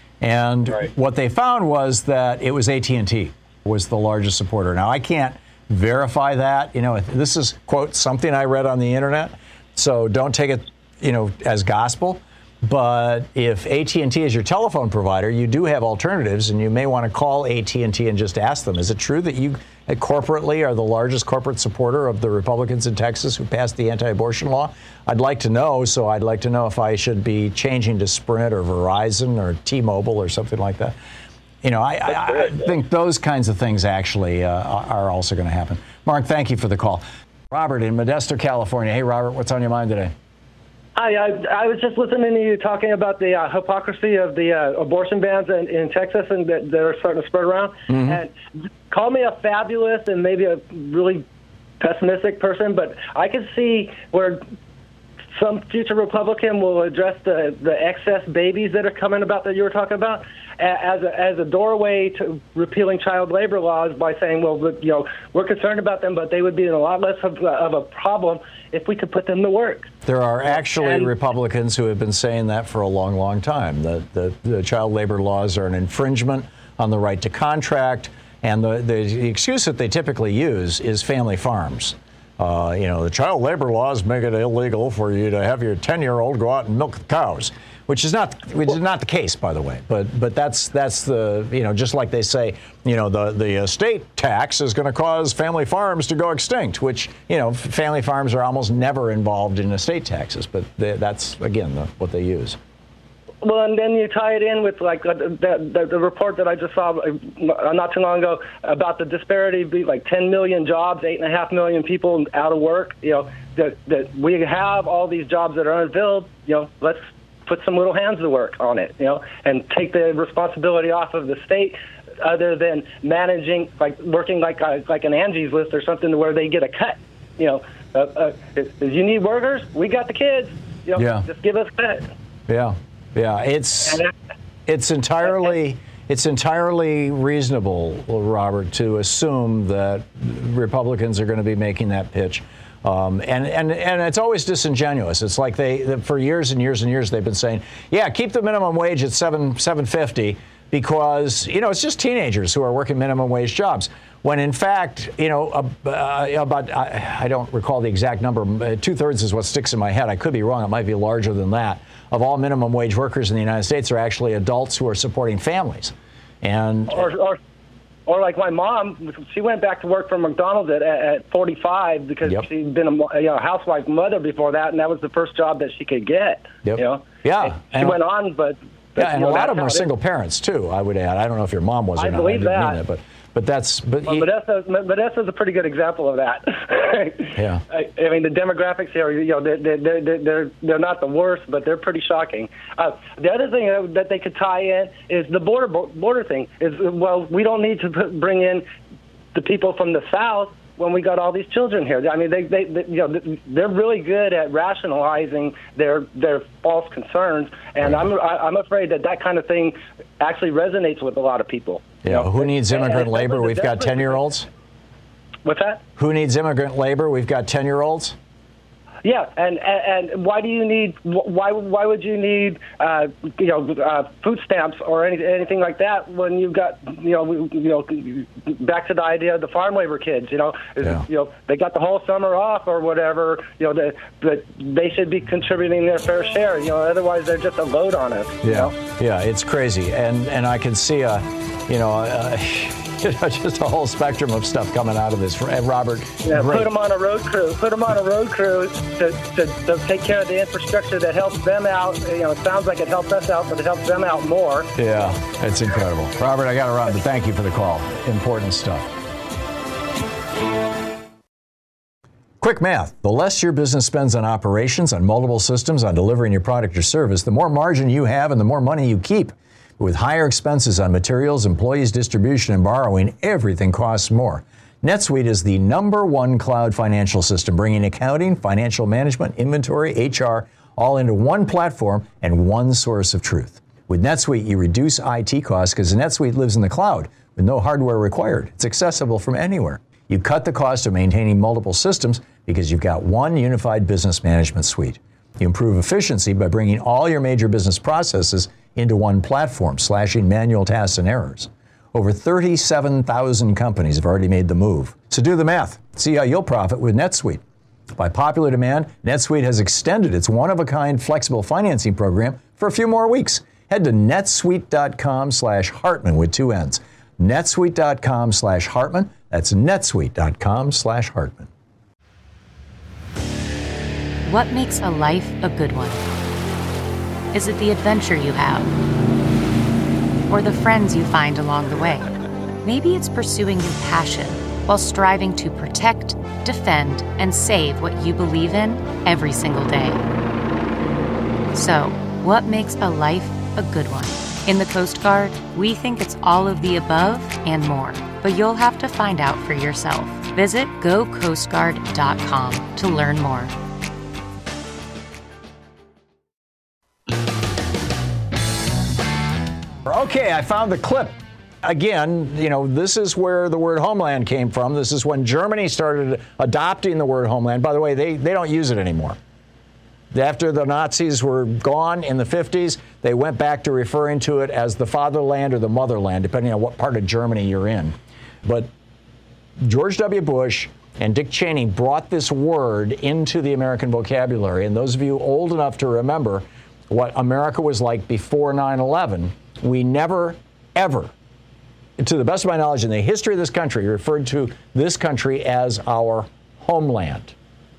And right. what they found was that it was A T and T was the largest supporter. Now, I can't verify that. You know, this is, quote, something I read on the internet, so don't take it, you know, as gospel. But if A T and T is your telephone provider, you do have alternatives, and you may want to call A T and T and just ask them, is it true that you uh, corporately are the largest corporate supporter of the Republicans in Texas who passed the anti-abortion law? I'd like to know, so I'd like to know if I should be changing to Sprint or Verizon or T-Mobile or something like that. You know, I, I, I think those kinds of things actually uh, are also going to happen. Mark, thank you for the call. Robert in Modesto, California. Hey, Robert, what's on your mind today? Hi, I, I was just listening to you talking about the uh, hypocrisy of the uh, abortion bans in, in Texas and that, that are starting to spread around. Mm-hmm. And call me a fabulous and maybe a really pessimistic person, but I could see where some future Republican will address the, the excess babies that are coming about that you were talking about as a, as a doorway to repealing child labor laws by saying, well, you know, we're concerned about them, but they would be in a lot less of, of a problem if we could put them to work. There are actually and, Republicans who have been saying that for a long, long time. The, the, the child labor laws are an infringement on the right to contract, and the, the, the excuse that they typically use is family farms. Uh, you know, the child labor laws make it illegal for you to have your ten-year-old go out and milk the cows, which is not which is not the case, by the way. But but that's that's the, you know, just like they say, you know, the the estate tax is going to cause family farms to go extinct, which, you know, family farms are almost never involved in estate taxes. But they, that's, again, the, what they use. Well, and then you tie it in with, like, the, the, the report that I just saw not too long ago about the disparity, be like ten million jobs, eight and a half million people out of work. You know, that, that we have all these jobs that are unfilled. You know, let's put some little hands to work on it, you know, and take the responsibility off of the state other than managing, like working like a, like an Angie's List or something where they get a cut. You know, uh, uh, if, if you need workers, we got the kids. You know, yeah. Just give us a cut. Yeah. Yeah, it's it's entirely it's entirely reasonable, Robert, to assume that Republicans are going to be making that pitch, um, and and and it's always disingenuous. It's like they for years and years and years they've been saying, yeah, keep the minimum wage at seven seven fifty because, you know, it's just teenagers who are working minimum wage jobs. When in fact, you know, uh, about I, I don't recall the exact number. Two thirds is what sticks in my head. I could be wrong. It might be larger than that. Of all minimum wage workers in the United States are actually adults who are supporting families, and or, or, or like my mom, she went back to work for McDonald's at, at forty-five because yep. she'd been a you know, housewife mother before that, and that was the first job that she could get. Yep. You know, yeah, and she and, went on, but, but yeah, and you know, a lot of them are single is. parents too. I would add. I don't know if your mom was or I not. believe I didn't that. mean that, but. But that's but well, Modesto, Modesto's a pretty good example of that. Yeah. I, I mean, the demographics here, you know, they're they're they're they're, they're not the worst, but they're pretty shocking. Uh, the other thing that they could tie in is the border border thing. Is well, we don't need to put, bring in the people from the South when we got all these children here. I mean, they, they, they you know, they're really good at rationalizing their their false concerns, and I'm I'm afraid that that kind of thing actually resonates with a lot of people. Yeah, you know? Who needs immigrant and, labor? We've got ten-year-olds. What's that? Who needs immigrant labor? We've got ten-year-olds. Yeah, and, and and why do you need? Why why would you need uh, you know uh, food stamps or any, anything like that when you've got you know you know back to the idea of the farm labor kids? You know, yeah. you know they got the whole summer off or whatever. You know that the, they should be contributing their fair share. You know, otherwise they're just a load on us. Yeah, you know? yeah, it's crazy, and and I can see a, you know. A, you know, just a whole spectrum of stuff coming out of this. Robert, yeah, great. Put them on a road crew. Put them on a road crew to, to, to take care of the infrastructure that helps them out. You know, it sounds like it helps us out, but it helps them out more. Yeah, it's incredible. Robert, I got to run, but thank you for the call. Important stuff. Quick math. The less your business spends on operations, on multiple systems, on delivering your product or service, the more margin you have and the more money you keep. With higher expenses on materials, employees, distribution, and borrowing, everything costs more. NetSuite is the number one cloud financial system, bringing accounting, financial management, inventory, H R, all into one platform and one source of truth. With NetSuite, you reduce I T costs because NetSuite lives in the cloud with no hardware required. It's accessible from anywhere. You cut the cost of maintaining multiple systems because you've got one unified business management suite. You improve efficiency by bringing all your major business processes into one platform, slashing manual tasks and errors. Over thirty-seven thousand companies have already made the move. So do the math. See how you'll profit with NetSuite. By popular demand, NetSuite has extended its one-of-a-kind flexible financing program for a few more weeks. Head to netsuite.com slash Hartman with two N's. netsuite.com slash Hartman. That's netsuite.com slash Hartman. What makes a life a good one? Is it the adventure you have? Or the friends you find along the way? Maybe it's pursuing your passion while striving to protect, defend, and save what you believe in every single day. So, what makes a life a good one? In the Coast Guard, we think it's all of the above and more, but you'll have to find out for yourself. Visit go coast guard dot com to learn more. Okay, I found the clip. Again, you know, this is where the word homeland came from. This is when Germany started adopting the word homeland. By the way, they, they don't use it anymore. After the Nazis were gone in the fifties, they went back to referring to it as the fatherland or the motherland, depending on what part of Germany you're in. But George W. Bush and Dick Cheney brought this word into the American vocabulary. And those of you old enough to remember what America was like before nine eleven, we never, ever, to the best of my knowledge, in the history of this country, referred to this country as our homeland.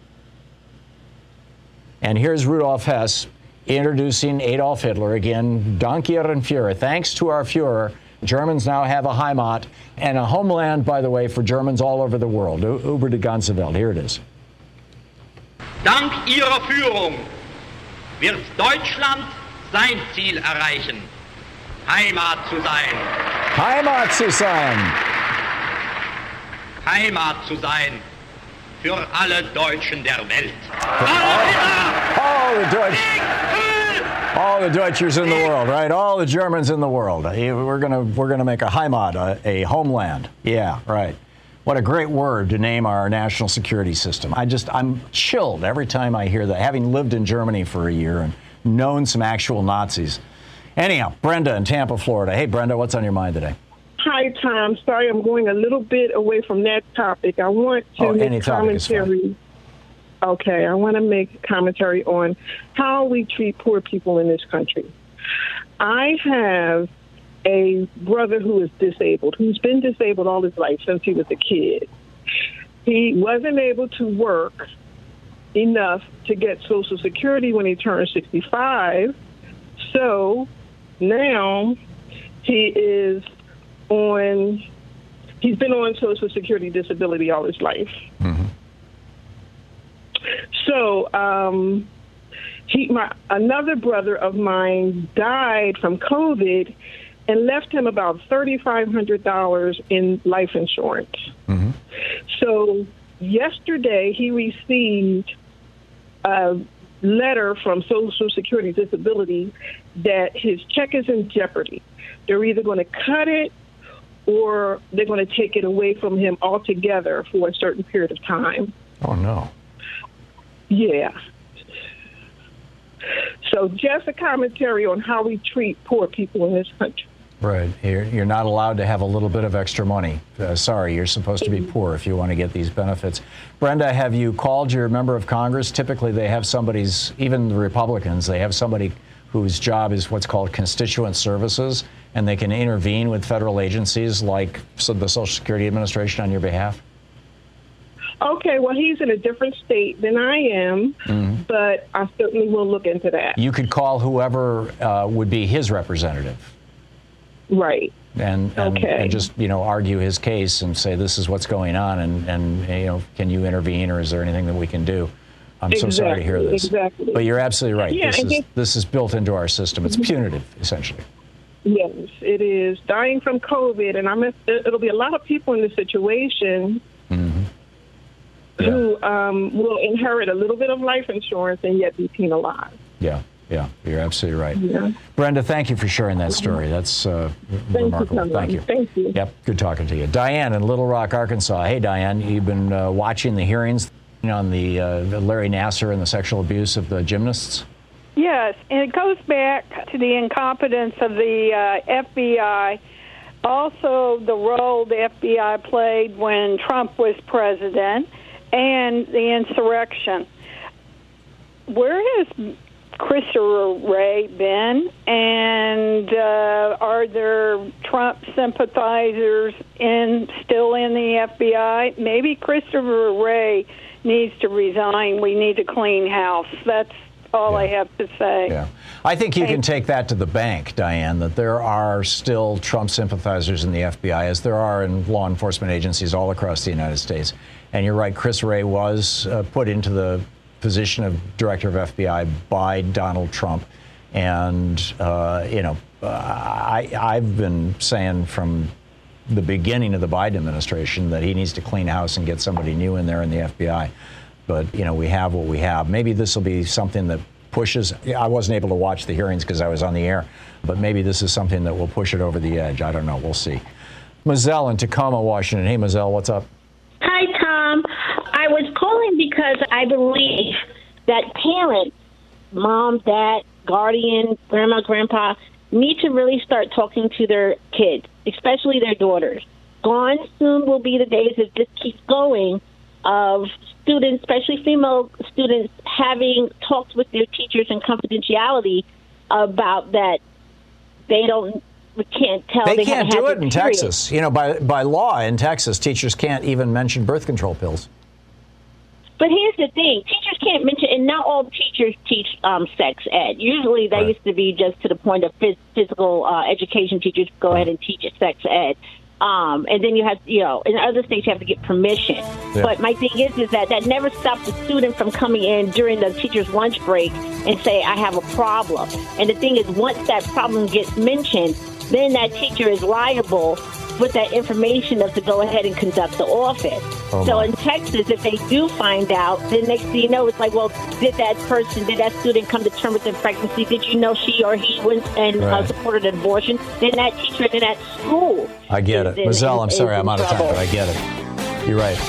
And here's Rudolf Hess introducing Adolf Hitler. Again, Danke Ihren Führer. Thanks to our Führer, Germans now have a Heimat and a homeland, by the way, for Germans all over the world. Über die ganze Welt. Here it is. Dank Ihrer Führung wird Deutschland sein Ziel erreichen, Heimat zu sein. Heimat zu sein. Heimat zu sein für alle Deutschen der Welt. All the Deutsch, all the Deutschers in the world, right? All the Germans in the world. We're gonna we're gonna make a Heimat, a, a homeland. Yeah, right. What a great word to name our national security system. I just I'm chilled every time I hear that. Having lived in Germany for a year and known some actual Nazis. Anyhow, Brenda in Tampa, Florida. Hey, Brenda, what's on your mind today? Hi, Tom. Sorry, I'm going a little bit away from that topic. I want to oh, make commentary. Okay, I want to make commentary on how we treat poor people in this country. I have a brother who is disabled, who's been disabled all his life since he was a kid. He wasn't able to work enough to get Social Security when he turned sixty-five. So now he is on, he's been on Social Security disability all his life. Mm-hmm. So um, he, my another brother of mine died from COVID and left him about thirty-five hundred dollars in life insurance. Mm-hmm. So yesterday he received a letter from Social Security Disability that his check is in jeopardy. They're either going to cut it or they're going to take it away from him altogether for a certain period of time. Oh, no. Yeah. So just a commentary on how we treat poor people in this country. Right. You're, you're not allowed to have a little bit of extra money. Uh, sorry, you're supposed to be poor if you want to get these benefits. Brenda, have you called your member of Congress? Typically, they have somebody's, even the Republicans, they have somebody whose job is what's called constituent services. and they can intervene with federal agencies like so the Social Security Administration on your behalf? Okay, well, he's in a different state than I am, mm-hmm. but I certainly will look into that. You could call whoever uh, would be his representative. Right. And, and, okay. and just, you know, argue his case and say, this is what's going on, and, and, you know, can you intervene, or is there anything that we can do? I'm exactly, so sorry to hear this. Exactly. But you're absolutely right. Yeah, this, is, he, this is built into our system. It's punitive, essentially. Yes, it is. Dying from COVID, and I'm. It'll be a lot of people in this situation mm-hmm. yeah. who um, will inherit a little bit of life insurance and yet be penalized. Yeah, yeah, you're absolutely right. Yeah. Brenda, thank you for sharing that story. That's uh, thank remarkable. You, thank you. Thank you. Yep, good talking to you. Diane in Little Rock, Arkansas. Hey, Diane, you've been uh, watching the hearings on the uh, Larry Nassar and the sexual abuse of the gymnasts? Yes, and it goes back to the incompetence of the uh, F B I, also the role the F B I played when Trump was president, and the insurrection. Where has Christopher Wray been, and uh, are there Trump sympathizers in still in the F B I? Maybe Christopher Wray needs to resign. We need a clean house. That's all yeah. I have to say. Yeah, I think you Thank can take that to the bank, Diane, that there are still Trump sympathizers in the F B I, as there are in law enforcement agencies all across the United States. And you're right, Chris Wray was uh, put into the position of director of F B I by Donald Trump. And, uh, you know, uh, I, I've been saying from the beginning of the Biden administration that he needs to clean house and get somebody new in there in the F B I. But, you know, we have what we have. Maybe this will be something that pushes. I wasn't able to watch the hearings because I was on the air, but maybe this is something that will push it over the edge. I don't know. We'll see. Mazel in Tacoma, Washington. Hey, Mazel, what's up? Hi, Tom. I was calling because I believe that parents, mom, dad, guardian, grandma, grandpa, need to really start talking to their kids, especially their daughters. Gone soon will be the days if this keeps going of students, especially female students, having talks with their teachers in confidentiality about that they don't, we can't tell. They, they can't do it in period. Texas. You know, by by law in Texas, teachers can't even mention birth control pills. But here's the thing. Teachers can't mention, and not all teachers teach um, sex ed. Usually that right. used to be just to the point of phys- physical uh, education teachers go ahead and teach sex ed. Um, and then you have, you know, in other states you have to get permission. Yeah. But my thing is, is that that never stopped the student from coming in during the teacher's lunch break and say, I have a problem. And the thing is, once that problem gets mentioned, then that teacher is liable with that information of to go ahead and conduct the office. Oh so in Texas, if they do find out, then next thing you know, it's like, well, did that person, did that student come to terms with their pregnancy? Did you know she or he went and right. uh, supported an abortion? Then that teacher, then that school. I get it. Mazel, I'm sorry, I'm out of time, but I get it. You're right.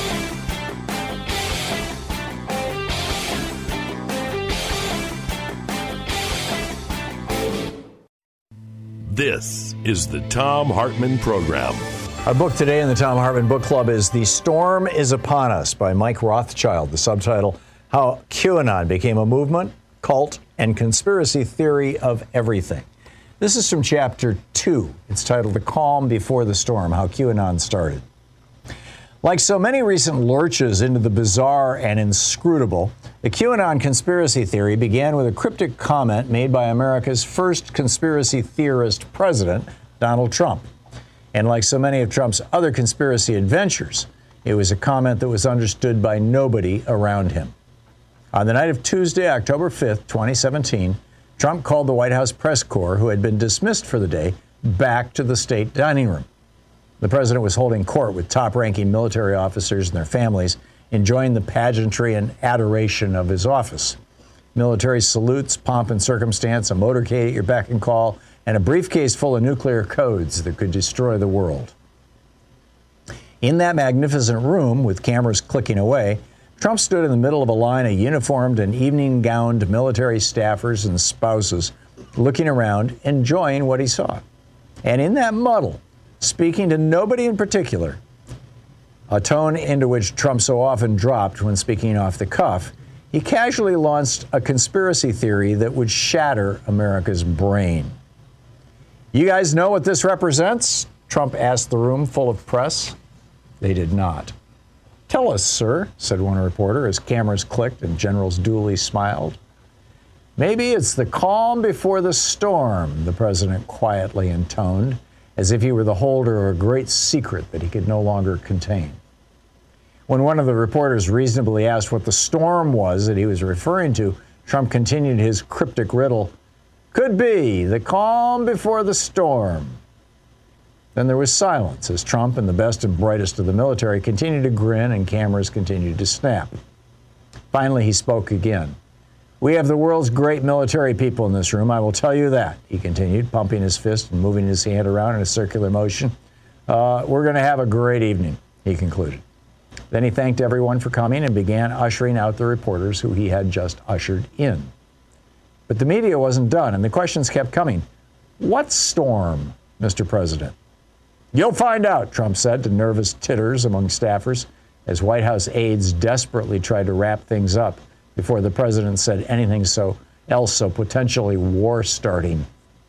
This is the Thom Hartmann Program. Our book today in the Thom Hartmann Book Club is The Storm is Upon Us by Mike Rothschild. The subtitle, How QAnon Became a Movement, Cult, and Conspiracy Theory of Everything. This is from chapter two. It's titled The Calm Before the Storm, How QAnon Started. Like so many recent lurches into the bizarre and inscrutable, the QAnon conspiracy theory began with a cryptic comment made by America's first conspiracy theorist president, Donald Trump. And like so many of Trump's other conspiracy adventures, it was a comment that was understood by nobody around him. On the night of Tuesday, October fifth, twenty seventeen, Trump called the White House press corps, who had been dismissed for the day, back to the state dining room. The president was holding court with top-ranking military officers and their families, enjoying the pageantry and adoration of his office. Military salutes, pomp and circumstance, a motorcade at your beck and call, and a briefcase full of nuclear codes that could destroy the world. In that magnificent room, with cameras clicking away, Trump stood in the middle of a line of uniformed and evening-gowned military staffers and spouses, looking around, enjoying what he saw. And in that muddle, speaking to nobody in particular, a tone into which Trump so often dropped when speaking off the cuff, he casually launched a conspiracy theory that would shatter America's brain. You guys know what this represents? Trump asked the room full of press. They did not. Tell us, sir, said one reporter as cameras clicked and generals duly smiled. Maybe it's the calm before the storm, the president quietly intoned, as if he were the holder of a great secret that he could no longer contain. When one of the reporters reasonably asked what the storm was that he was referring to, Trump continued his cryptic riddle, could be the calm before the storm. Then there was silence as Trump and the best and brightest of the military continued to grin and cameras continued to snap. Finally, he spoke again. We have the world's great military people in this room, I will tell you that, he continued, pumping his fist and moving his hand around in a circular motion. Uh, we're going to have a great evening, he concluded. Then he thanked everyone for coming and began ushering out the reporters who he had just ushered in. But the media wasn't done, and the questions kept coming. What storm, Mister President? You'll find out, Trump said to nervous titters among staffers as White House aides desperately tried to wrap things up before the president said anything so else so potentially war-starting.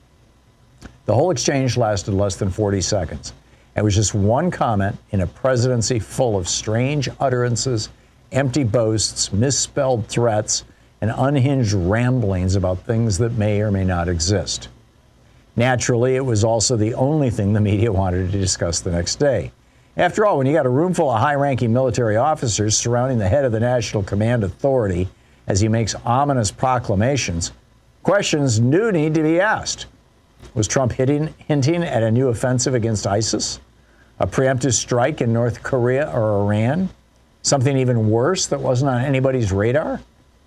The whole exchange lasted less than forty seconds. It was just one comment in a presidency full of strange utterances, empty boasts, misspelled threats, and unhinged ramblings about things that may or may not exist. Naturally, it was also the only thing the media wanted to discuss the next day. After all, when you got a room full of high-ranking military officers surrounding the head of the National Command Authority as he makes ominous proclamations, questions do need to be asked. Was Trump hitting, hinting at a new offensive against ISIS? A preemptive strike in North Korea or Iran? Something even worse that wasn't on anybody's radar?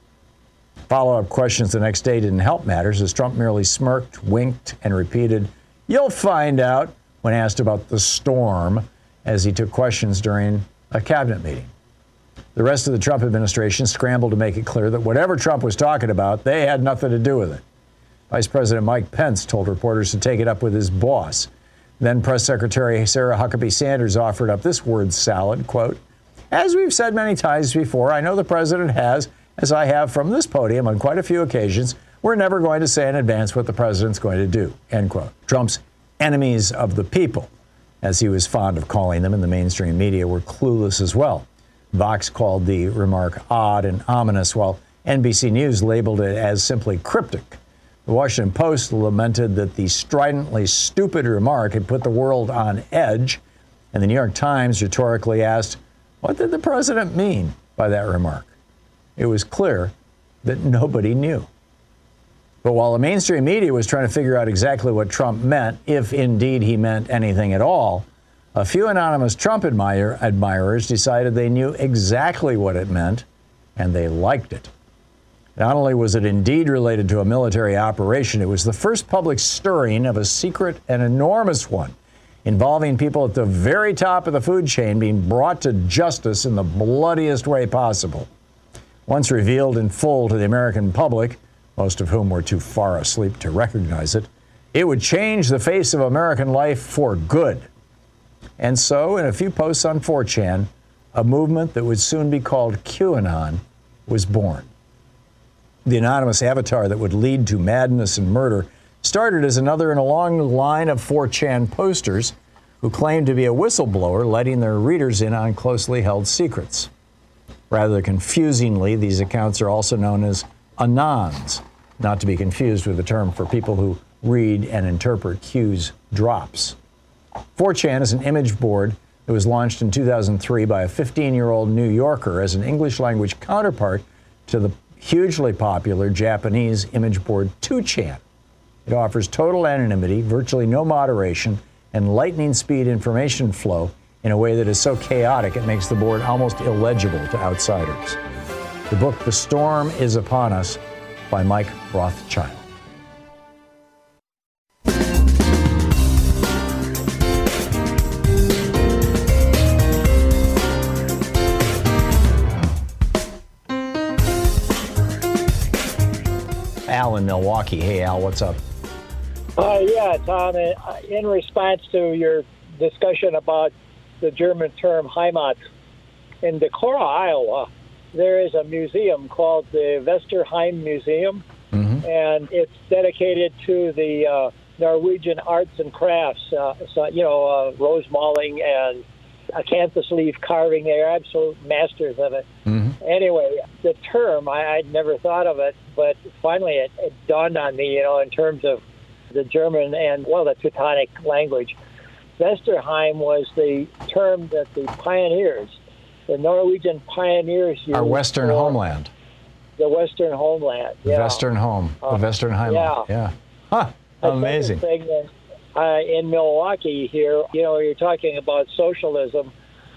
Follow-up questions the next day didn't help matters as Trump merely smirked, winked, and repeated, "You'll find out," when asked about the storm as he took questions during a cabinet meeting. The rest of the Trump administration scrambled to make it clear that whatever Trump was talking about, they had nothing to do with it. Vice President Mike Pence told reporters to take it up with his boss. Then Press Secretary Sarah Huckabee Sanders offered up this word salad, quote, "As we've said many times before, I know the president has, as I have from this podium on quite a few occasions, we're never going to say in advance what the president's going to do," end quote. Trump's enemies of the people, as he was fond of calling them in the mainstream media, were clueless as well. Vox called the remark odd and ominous, while N B C News labeled it as simply cryptic. The Washington Post lamented that the stridently stupid remark had put the world on edge, and the New York Times rhetorically asked, what did the president mean by that remark? It was clear that nobody knew. But while the mainstream media was trying to figure out exactly what Trump meant, if indeed he meant anything at all, a few anonymous Trump admire, admirers decided they knew exactly what it meant, and they liked it. Not only was it indeed related to a military operation, it was the first public stirring of a secret and enormous one, involving people at the very top of the food chain being brought to justice in the bloodiest way possible. Once revealed in full to the American public, most of whom were too far asleep to recognize it, it would change the face of American life for good. And so, in a few posts on four chan, a movement that would soon be called QAnon was born. The anonymous avatar that would lead to madness and murder started as another in a long line of four chan posters who claimed to be a whistleblower letting their readers in on closely held secrets. Rather confusingly, these accounts are also known as Anons, not to be confused with the term for people who read and interpret Q's drops. four chan is an image board that was launched in two thousand three by a fifteen-year-old New Yorker as an English-language counterpart to the hugely popular Japanese image board two chan. It offers total anonymity, virtually no moderation, and lightning speed information flow in a way that is so chaotic it makes the board almost illegible to outsiders. The book, The Storm is Upon Us, by Mike Rothschild. Al in Milwaukee. Hey, Al, what's up? Uh, yeah, Tom, in response to your discussion about the German term Heimat, in Decorah, Iowa, there is a museum called the Westerheim Museum, mm-hmm. and it's dedicated to the uh, Norwegian arts and crafts, uh, so, you know, uh, rose mauling and acanthus leaf carving. They're absolute masters of it. Mm-hmm. Anyway, the term, I, I'd never thought of it, but finally it, it dawned on me, you know, in terms of the German and, well, the Teutonic language. Westerheim was the term that the pioneers, the Norwegian pioneers used. Our Western homeland. The Western homeland, yeah. Western home, uh, the Western Heimat, yeah. yeah. Huh, amazing. Thing that, uh, in Milwaukee here, you know, you're talking about socialism.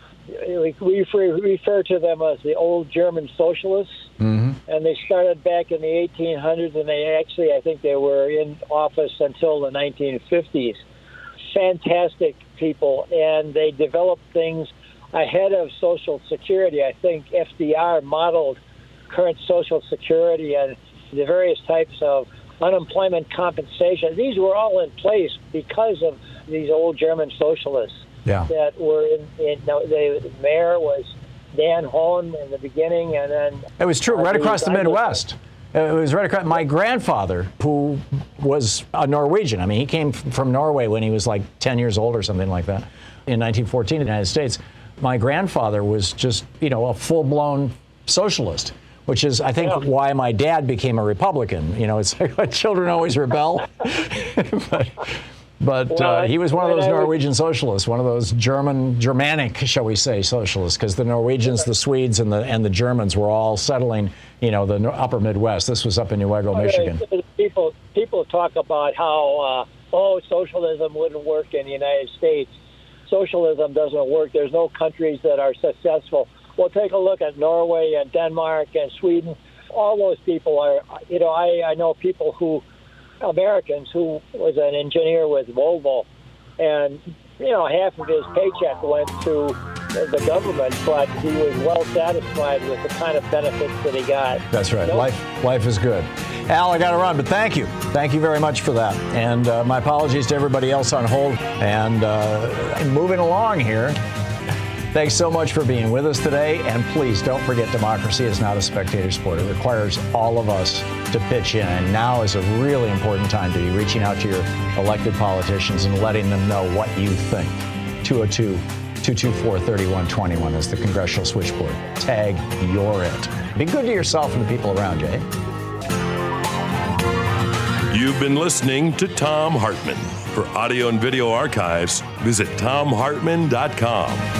We refer, refer to them as the old German socialists, mm-hmm. and they started back in the eighteen hundreds, and they actually, I think they were in office until the nineteen fifties. Fantastic people, and they developed things ahead of Social Security. I think F D R modeled current Social Security and the various types of unemployment compensation. These were all in place because of these old German socialists yeah. that were in, in no, they, the mayor was Dan Hohn in the beginning, and then... It was true, right across the Midwest. It was right across. My grandfather, who was a Norwegian, I mean, he came from Norway when he was like ten years old or something like that, in nineteen fourteen in the United States. My grandfather was just, you know, a full-blown socialist, which is, I think, yeah. why my dad became a Republican. You know, it's like children always rebel. but but well, uh, he was one of those Norwegian socialists, one of those German, Germanic, shall we say, socialists, because the Norwegians, the Swedes, and the and the Germans were all settling, you know, the upper Midwest. This was up in Newaygo, Michigan. People, people talk about how, uh, oh, socialism wouldn't work in the United States. Socialism doesn't work. There's no countries that are successful. Well, take a look at Norway and Denmark and Sweden. All those people are, you know, I, I know people who, Americans who was an engineer with Volvo, and, you know, half of his paycheck went to the government, but he was well satisfied with the kind of benefits that he got. That's right. Nope. Life, life is good. Al, I got to run, but thank you. Thank you very much for that. And uh, my apologies to everybody else on hold. And uh, moving along here, thanks so much for being with us today. And please don't forget, democracy is not a spectator sport. It requires all of us to pitch in. And now is a really important time to be reaching out to your elected politicians and letting them know what you think. two oh two, two two four, three one two one is the Congressional Switchboard. Tag You're It. Be good to yourself and the people around you, eh? You've been listening to Thom Hartmann. For audio and video archives, visit thom hartmann dot com.